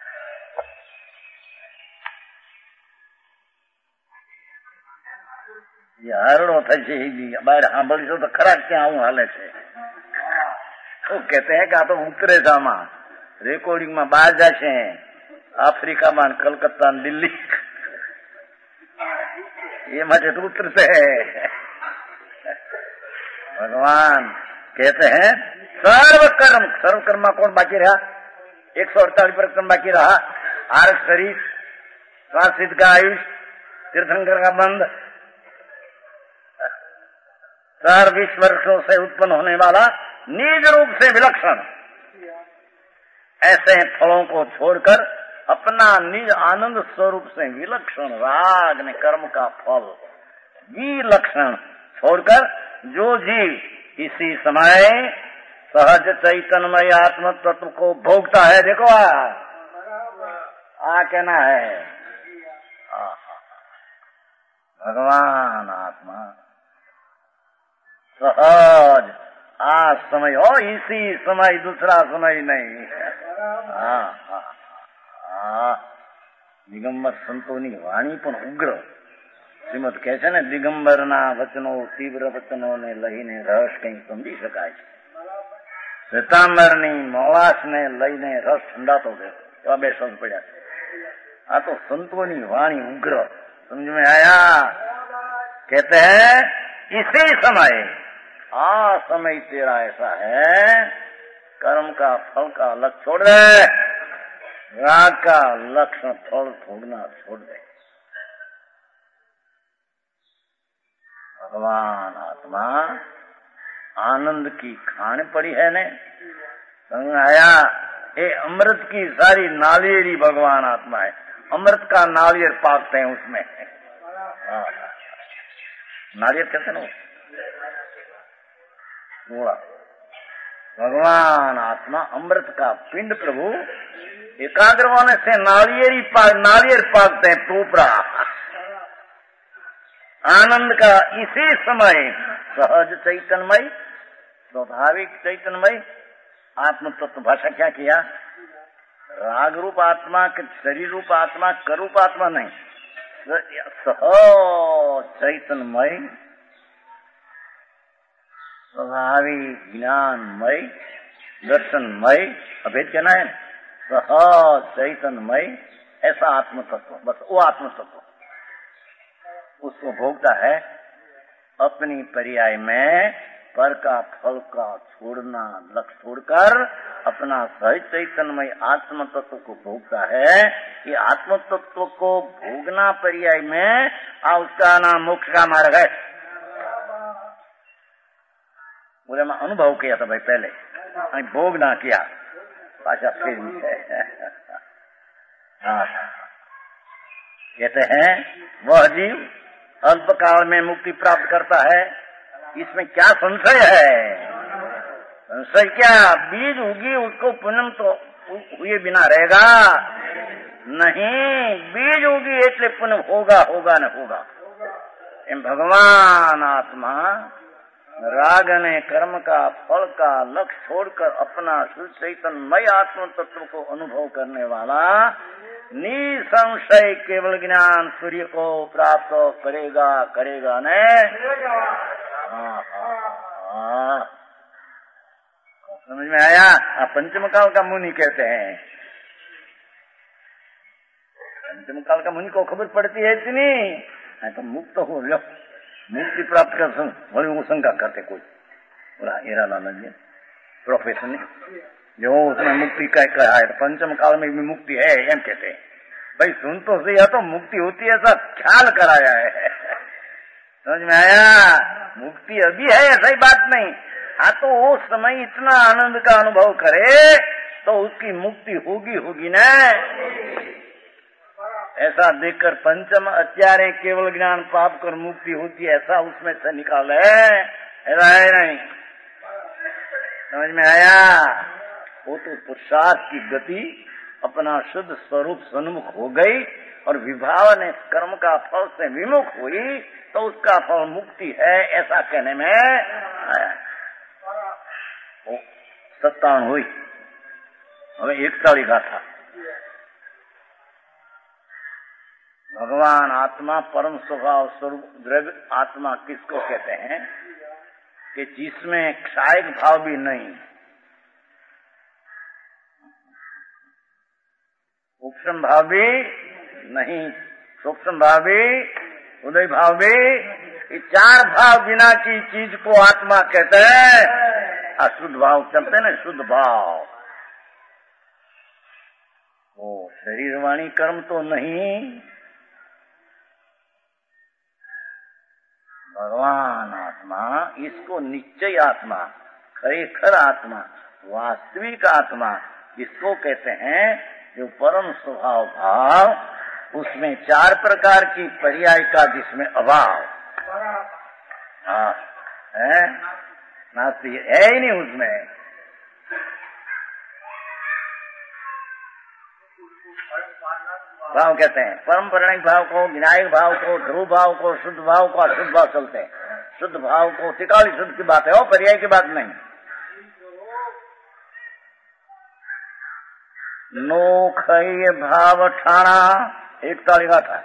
ये हरड़ो थशे बाहर સાંભળીશું તો ખરા ક્યાં આવું હાલે છે? તો કહેते हैं કે આ તો ઉતરે છે આમાં રેકોર્ડિંગમાં બહાર જશે, આફ્રિકામાં, કલકત્તા, દિલ્હી, ये मजे तो उतरते हैं। भगवान कहते हैं सर्व कर्म कौन बाकी रहा? 148 परिक्रम बाकी रहा। आर्ष शरीर, श्वास का आयुष, तीर्थंकर का बंध, 20 वर्षों से उत्पन्न होने वाला निज रूप से विलक्षण, ऐसे फलों को छोड़कर अपना निज आनंद स्वरूप से विलक्षण राग ने कर्म का फल विलक्षण छोड़कर जो जीव इसी समय सहज चैतन्यमय आत्म तत्व को भोगता है, देखो आ कहना है भगवान आत्मा सहज आ समय हो, इसी समय, दूसरा समय नहीं। દિગંબર સંતોની વાણી પણ ઉગ્ર. શ્રીમદ કહે છે ને, દિગંબરના વચનો તીવ્ર વચનોને લઈને રસ કઈ સમજી શકાય છે. શ્વેતાંબરની મોળાશને લઈને રસ ઠંડાતો ગયો. એવા બે શબ્દ પડ્યા છે. આ તો સંતોની વાણી ઉગ્ર. समझ में आया? कहते हैं इसी समय, समय तेरा ऐसा है, कर्म का फल का लक्ष्य छोड़ दे, राग का लक्षण फल भोगना छोड़ दे। भगवान आत्मा आनंद की खान पड़ी है ने, समझ आया? ये अमृत की सारी नालियेरी भगवान आत्मा है। अमृत का नालियर पाकते हैं उसमें। नारियल कहते ना वो, भगवान आत्मा अमृत का पिंड प्रभु एकाग्र होने से नारियल पाकते हैं, टोपरा। आनंद का इसी समय सहज चैतन्यमय, स्वाभाविक चैतन्यमय आत्म तत्व। भाषा क्या किया? राग रूप आत्मा के शरीर रूप आत्मा, करूप आत्मा नहीं, सहज चैतन्यमय, स्वाभाविक ज्ञानमय, दर्शनमय, अभेद कहना है, सहज चैतन्यमय, ऐसा आत्म तत्व, बस वो आत्म तत्व उसको भोगता है। अपनी पर्याय में पर का फल का छोड़ना, लक्ष्य छोड़कर अपना सहज चैतन्यमय आत्म तत्व को भोगता है। ये आत्म तत्व को भोगना पर्याय में उसका नाम मोक्ष का मार्ग है। बोले मैं अनुभव किया था भाई पहले, भोग ना किया, पाछा फिर कहते हैं वह जीव अल्पकाल में मुक्ति प्राप्त करता है। इसमें क्या संशय है? संशय क्या? बीज उगी उसको पुनः तो हुए बिना रहेगा नहीं। बीज उगी એટલે पुनः होगा, होगा न होगा। एम भगवान आत्मा राग ने कर्म का फल का लक्ष्य छोड़कर अपना शुद्ध चैतन्यमय आत्म तत्व को अनुभव करने वाला निसंशय केवल ज्ञान सूर्य को प्राप्त करेगा, करेगा ने। समझ में आया? पंचम काल का मुनि कहते हैं। पंचम काल का मुनि को खबर पड़ती है इतनी, तो मुक्त हो लो, मुक्ति प्राप्त कर वही वो शंका करते कोई। बोला हेरा लाला जी प्रोफेसर ने जो उसने मुक्ति का कहा है, पंचम काल में भी मुक्ति है एम कहते हैं। भाई सुन तो सही है, तो मुक्ति होती है ऐसा ख्याल कराया है। समझ में आया? मुक्ति अभी है ऐसा ही बात नहीं, हाँ तो उस समय इतना आनंद का अनुभव करे तो उसकी मुक्ति होगी ना। ऐसा देखकर पंचम अत्यारे केवल ज्ञान पाप कर मुक्ति होती है, ऐसा उसमें से निकाले, ऐसा है नहीं। समझ में आया? वो तो पुरुषार्थ की गति अपना शुद्ध स्वरूप सन्मुख हो गई और विभाव ने कर्म का फल से विमुख हुई तो उसका फल मुक्ति है, ऐसा कहने में आया। 57 हुई। હવે 41 गाथा। भगवान आत्मा परम स्वभाव स्वरूप द्रव्य आत्मा किसको कहते हैं कि जिसमें क्षायक भाव भी नहीं, सूक्ष्म भाव भी नहीं, सूक्ष्म भाव भी, उदय भाव भी, ये 4 भाव बिना की चीज को आत्मा कहते हैं। अशुद्ध भाव चलते ना, शुद्ध भाव, वो शरीर वाणी कर्म तो नहीं, भगवान आत्मा, इसको निश्चय आत्मा, खरेखर आत्मा, वास्तविक आत्मा इसको कहते हैं जो परम स्वभाव भाव, उसमें 4 प्रकार की पर्याय का जिसमें अभाव है, नास्ति है ही नहीं उसमें। भाव कहते हैं परम परिणामिक भाव को, विनायक भाव को, ध्रुव भाव को, शुद्ध भाव को, अशुद्ध भाव चलते हैं। शुद्ध भाव को त्रिकाली शुद्ध की बात है, वो पर्याय की बात नहीं। नोखय भाव ठाणा 41 गाथा।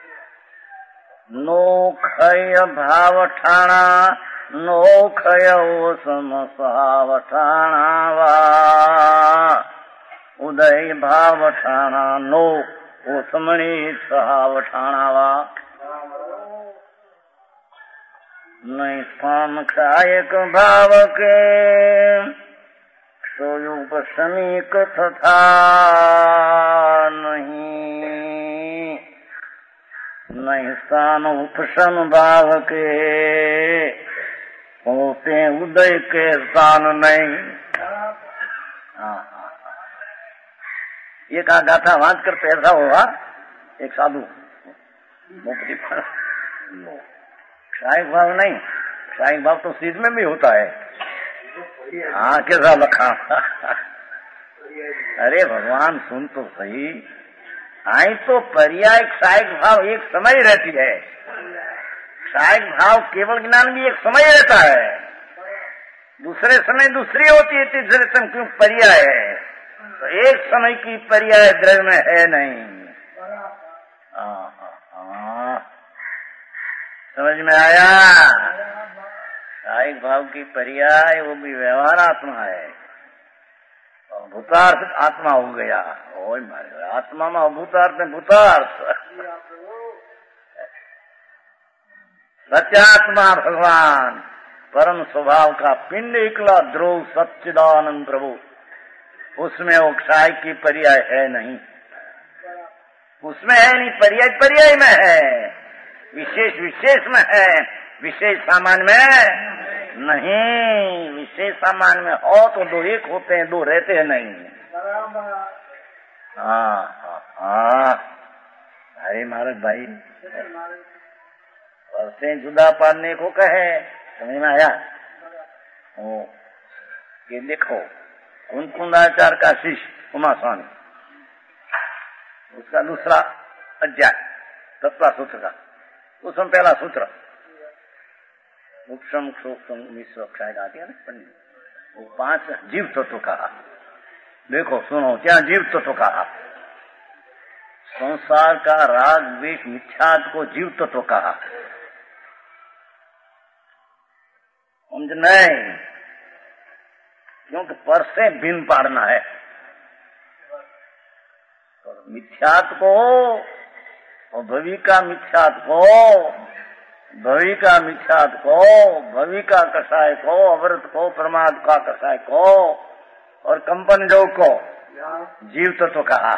नोखय भाव ठाणा नोखय समसाव ठाणा वा उदय भाव ठाणा नो ओसमणि सहाव ठाणा वा नहीं स्थान क्षायक भाव के सोयुग समीक तथा नहीं स्थान उपशम भाव के होते उदय के स्थान नहीं। ये कहा गाथा वांच करते ऐसा हुआ एक साधु मुक्ति पर क्षायक भाव नहीं, क्षायक भाव तो सीध में भी होता है। हाँ कैसा लखा अरे भगवान सुन तो सही, आई तो पर्याय क्षायक भाव एक समय रहती है, क्षायक भाव केवल ज्ञान भी एक समय रहता है, दूसरे समय दूसरी होती है, तीसरे समय क्यों पर्याय है, तो एक समय की पर्याय द्रव्य में है नहीं। समझ में आया? क्षायक भाव की पर्याय वो भी व्यवहारात्मा है और भूतार्थ आत्मा हो गया। ओ मारे आत्मा में भूतार्थ में भूतार्थ सत्यात्मा भगवान परम स्वभाव का पिंड इकला ध्रुव सच्चिदानंद प्रभु, उसमें वो क्षाय की पर्याय है नहीं, उसमें है नहीं, पर्याय पर्याय में है, विशेष विशेष में है, विशेष सामान्य में नहीं। विशेष सामान्य में हो तो 2 एक होते हैं, 2 रहते हैं नहीं। अरे महाराज भाई वर्षे जुदा पालने को कहे, समझ में आया? ये देखो कुंदाचार्य का शिष्य उमा स्वामी, उसका दूसरा अध्याय तत्वा सूत्र का, उसमें पहला सूत्र सूक्ष्म सूक्ष्म मिश्र क्षाय आती है ना पंडित, वो 5 जीव तत्व कहा। देखो सुनो क्या जीव तत्व कहा, संसार का राग द्वेष मिथ्यात्व को जीव तत्व कहा, समझ नहीं, क्योंकि पर से भिन्न पाड़ना है। और मिथ्यात्व को और भवि का मिथ्यात्व को, भवि का मिथ्यात्व को, भवि का कषाय को, अवृत को, प्रमाद का कषाय को और कंपन योग को जीव तत्व कहा,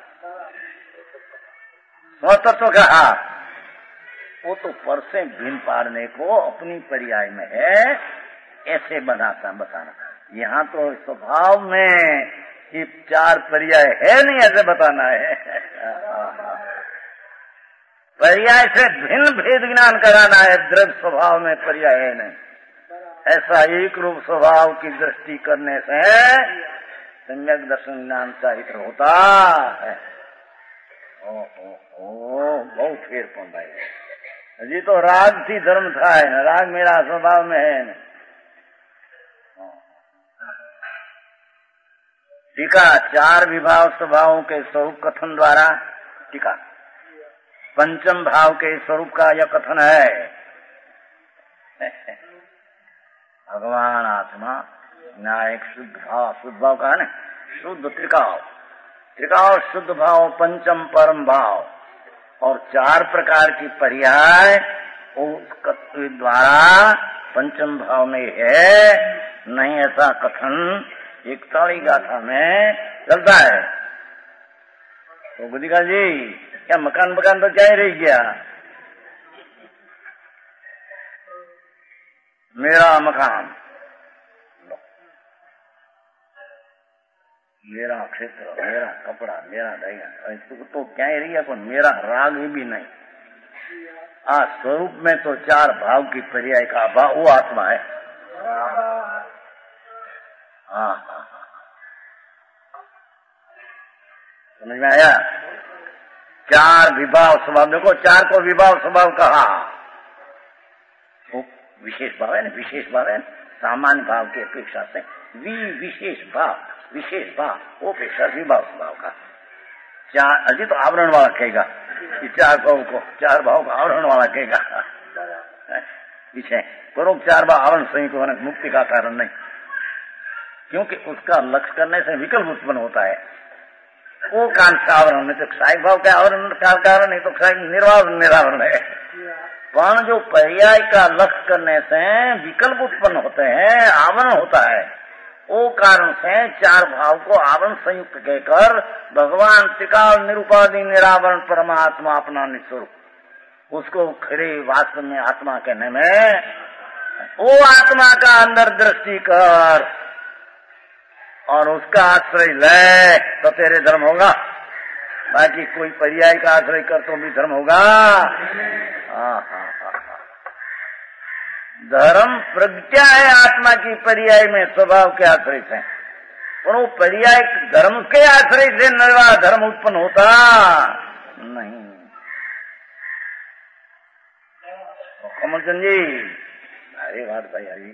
स्वतत्व कहा। वो तो पर से भिन्न पाड़ने को अपनी पर्याय में है, ऐसे बताना। यहाँ तो स्वभाव में ये 4 पर्याय है नहीं, ऐसे बताना है। पर्याय से भिन्न भेद ज्ञान कराना है, द्रव्य स्वभाव में पर्याय है नहीं। ऐसा एक रूप स्वभाव की दृष्टि करने से सम्यक दर्शन ज्ञान चाहिए होता है। बहुत फेर पड़ है। अजी तो राग थी धर्म था है ना, राग मेरा स्वभाव में है ना। टीका 4 विभाव स्वभावों के स्वरूप कथन द्वारा, टीका 5म भाव के स्वरूप का यह कथन है। भगवान आत्मा न्यायिक शुद्ध भाव का है ना, शुद्ध त्रिकाव शुद्ध भाव, 5म परम भाव और 4 प्रकार की पर्याय द्वारा 5म भाव में है नहीं, ऐसा कथन 41 गाथा में चलता है। तो बुद्धिका जी क्या मकान तो क्या ही रह गया, मेरा मकान, मेरा क्षेत्र, मेरा कपड़ा, मेरा दया, तो क्या ही रही है, पर मेरा राग भी नहीं। स्वरूप में तो 4 भाव की पर्याय का वो आत्मा है। समझ में आया? 4 विभाव स्वभाव, देखो 4 को विभाव स्वभाव कहा। वो विशेष भाव है ना, विशेष भाव है, सामान्य भाव की अपेक्षा से विशेष भाव वो पेशा विभाव स्वभाव का। 4 अजी तो आवरण वाला कहेगा, 4 भाव को आवरण वाला कहेगा पीछे, पर 4 भाव आवरण सही को मुक्ति का कारण नहीं, क्योंकि उसका लक्ष्य करने से विकल्प उत्पन्न होता है। वो कान से आवरण में तो क्षायिक भाव का आवरण का कारण नहीं, तो क्षायिक निरावरण है। पण जो पर्याय का लक्ष्य करने से विकल्प उत्पन्न होते हैं, आवरण होता है, वो कारण से 4 भाव को आवरण संयुक्त कहकर भगवान त्रिकाल निरुपाधि निरावरण परमात्मा अपना निस्वरूप उसको खड़े वास्तव में आत्मा कहने में, वो आत्मा का अंदर दृष्टि कर और उसका आश्रय ले तो तेरे धर्म होगा। बाकी कोई पर्याय का आश्रय कर तो भी धर्म होगा। धर्म प्रज्ञा है आत्मा की पर्याय में स्वभाव के आश्रय से, और वो पर्याय धर्म के आश्रय से नया धर्म उत्पन्न होता नहीं। कमलचंद जी, अरे बात भाई अभी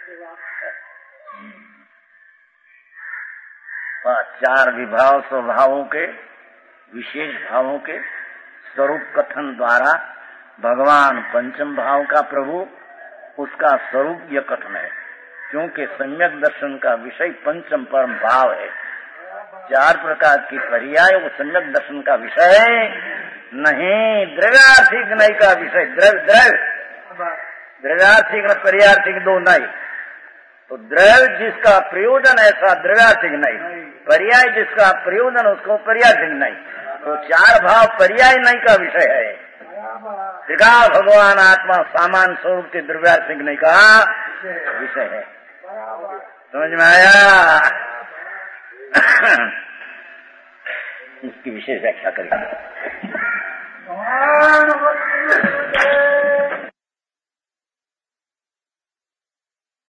4 विभाव स्वभावों के विशेष भावों के स्वरूप कथन द्वारा भगवान 5म भाव का प्रभु, उसका स्वरूप यह कथन है, क्योंकि सम्यक दर्शन का विषय 5म परम भाव है। 4 प्रकार की पर्याय वो सम्यक दर्शन का विषय नहीं, द्रव्यार्थिक नहीं का विषय। द्रव्यार्थिक न पर्यार्थिक 2 नहीं, तो द्रव्य जिसका प्रयोजन ऐसा द्रव्यार्थिक नहीं, पर्याय जिसका प्रयोजन उसको पर्यार्थिक नहीं, तो 4 भाव पर्याय नहीं का विषय है। त्रिकाल भगवान आत्मा सामान्य स्वरूप के द्रव्यार्थिक नहीं का विषय है। समझ में आया? इसकी विशेष व्याख्या करेंगे।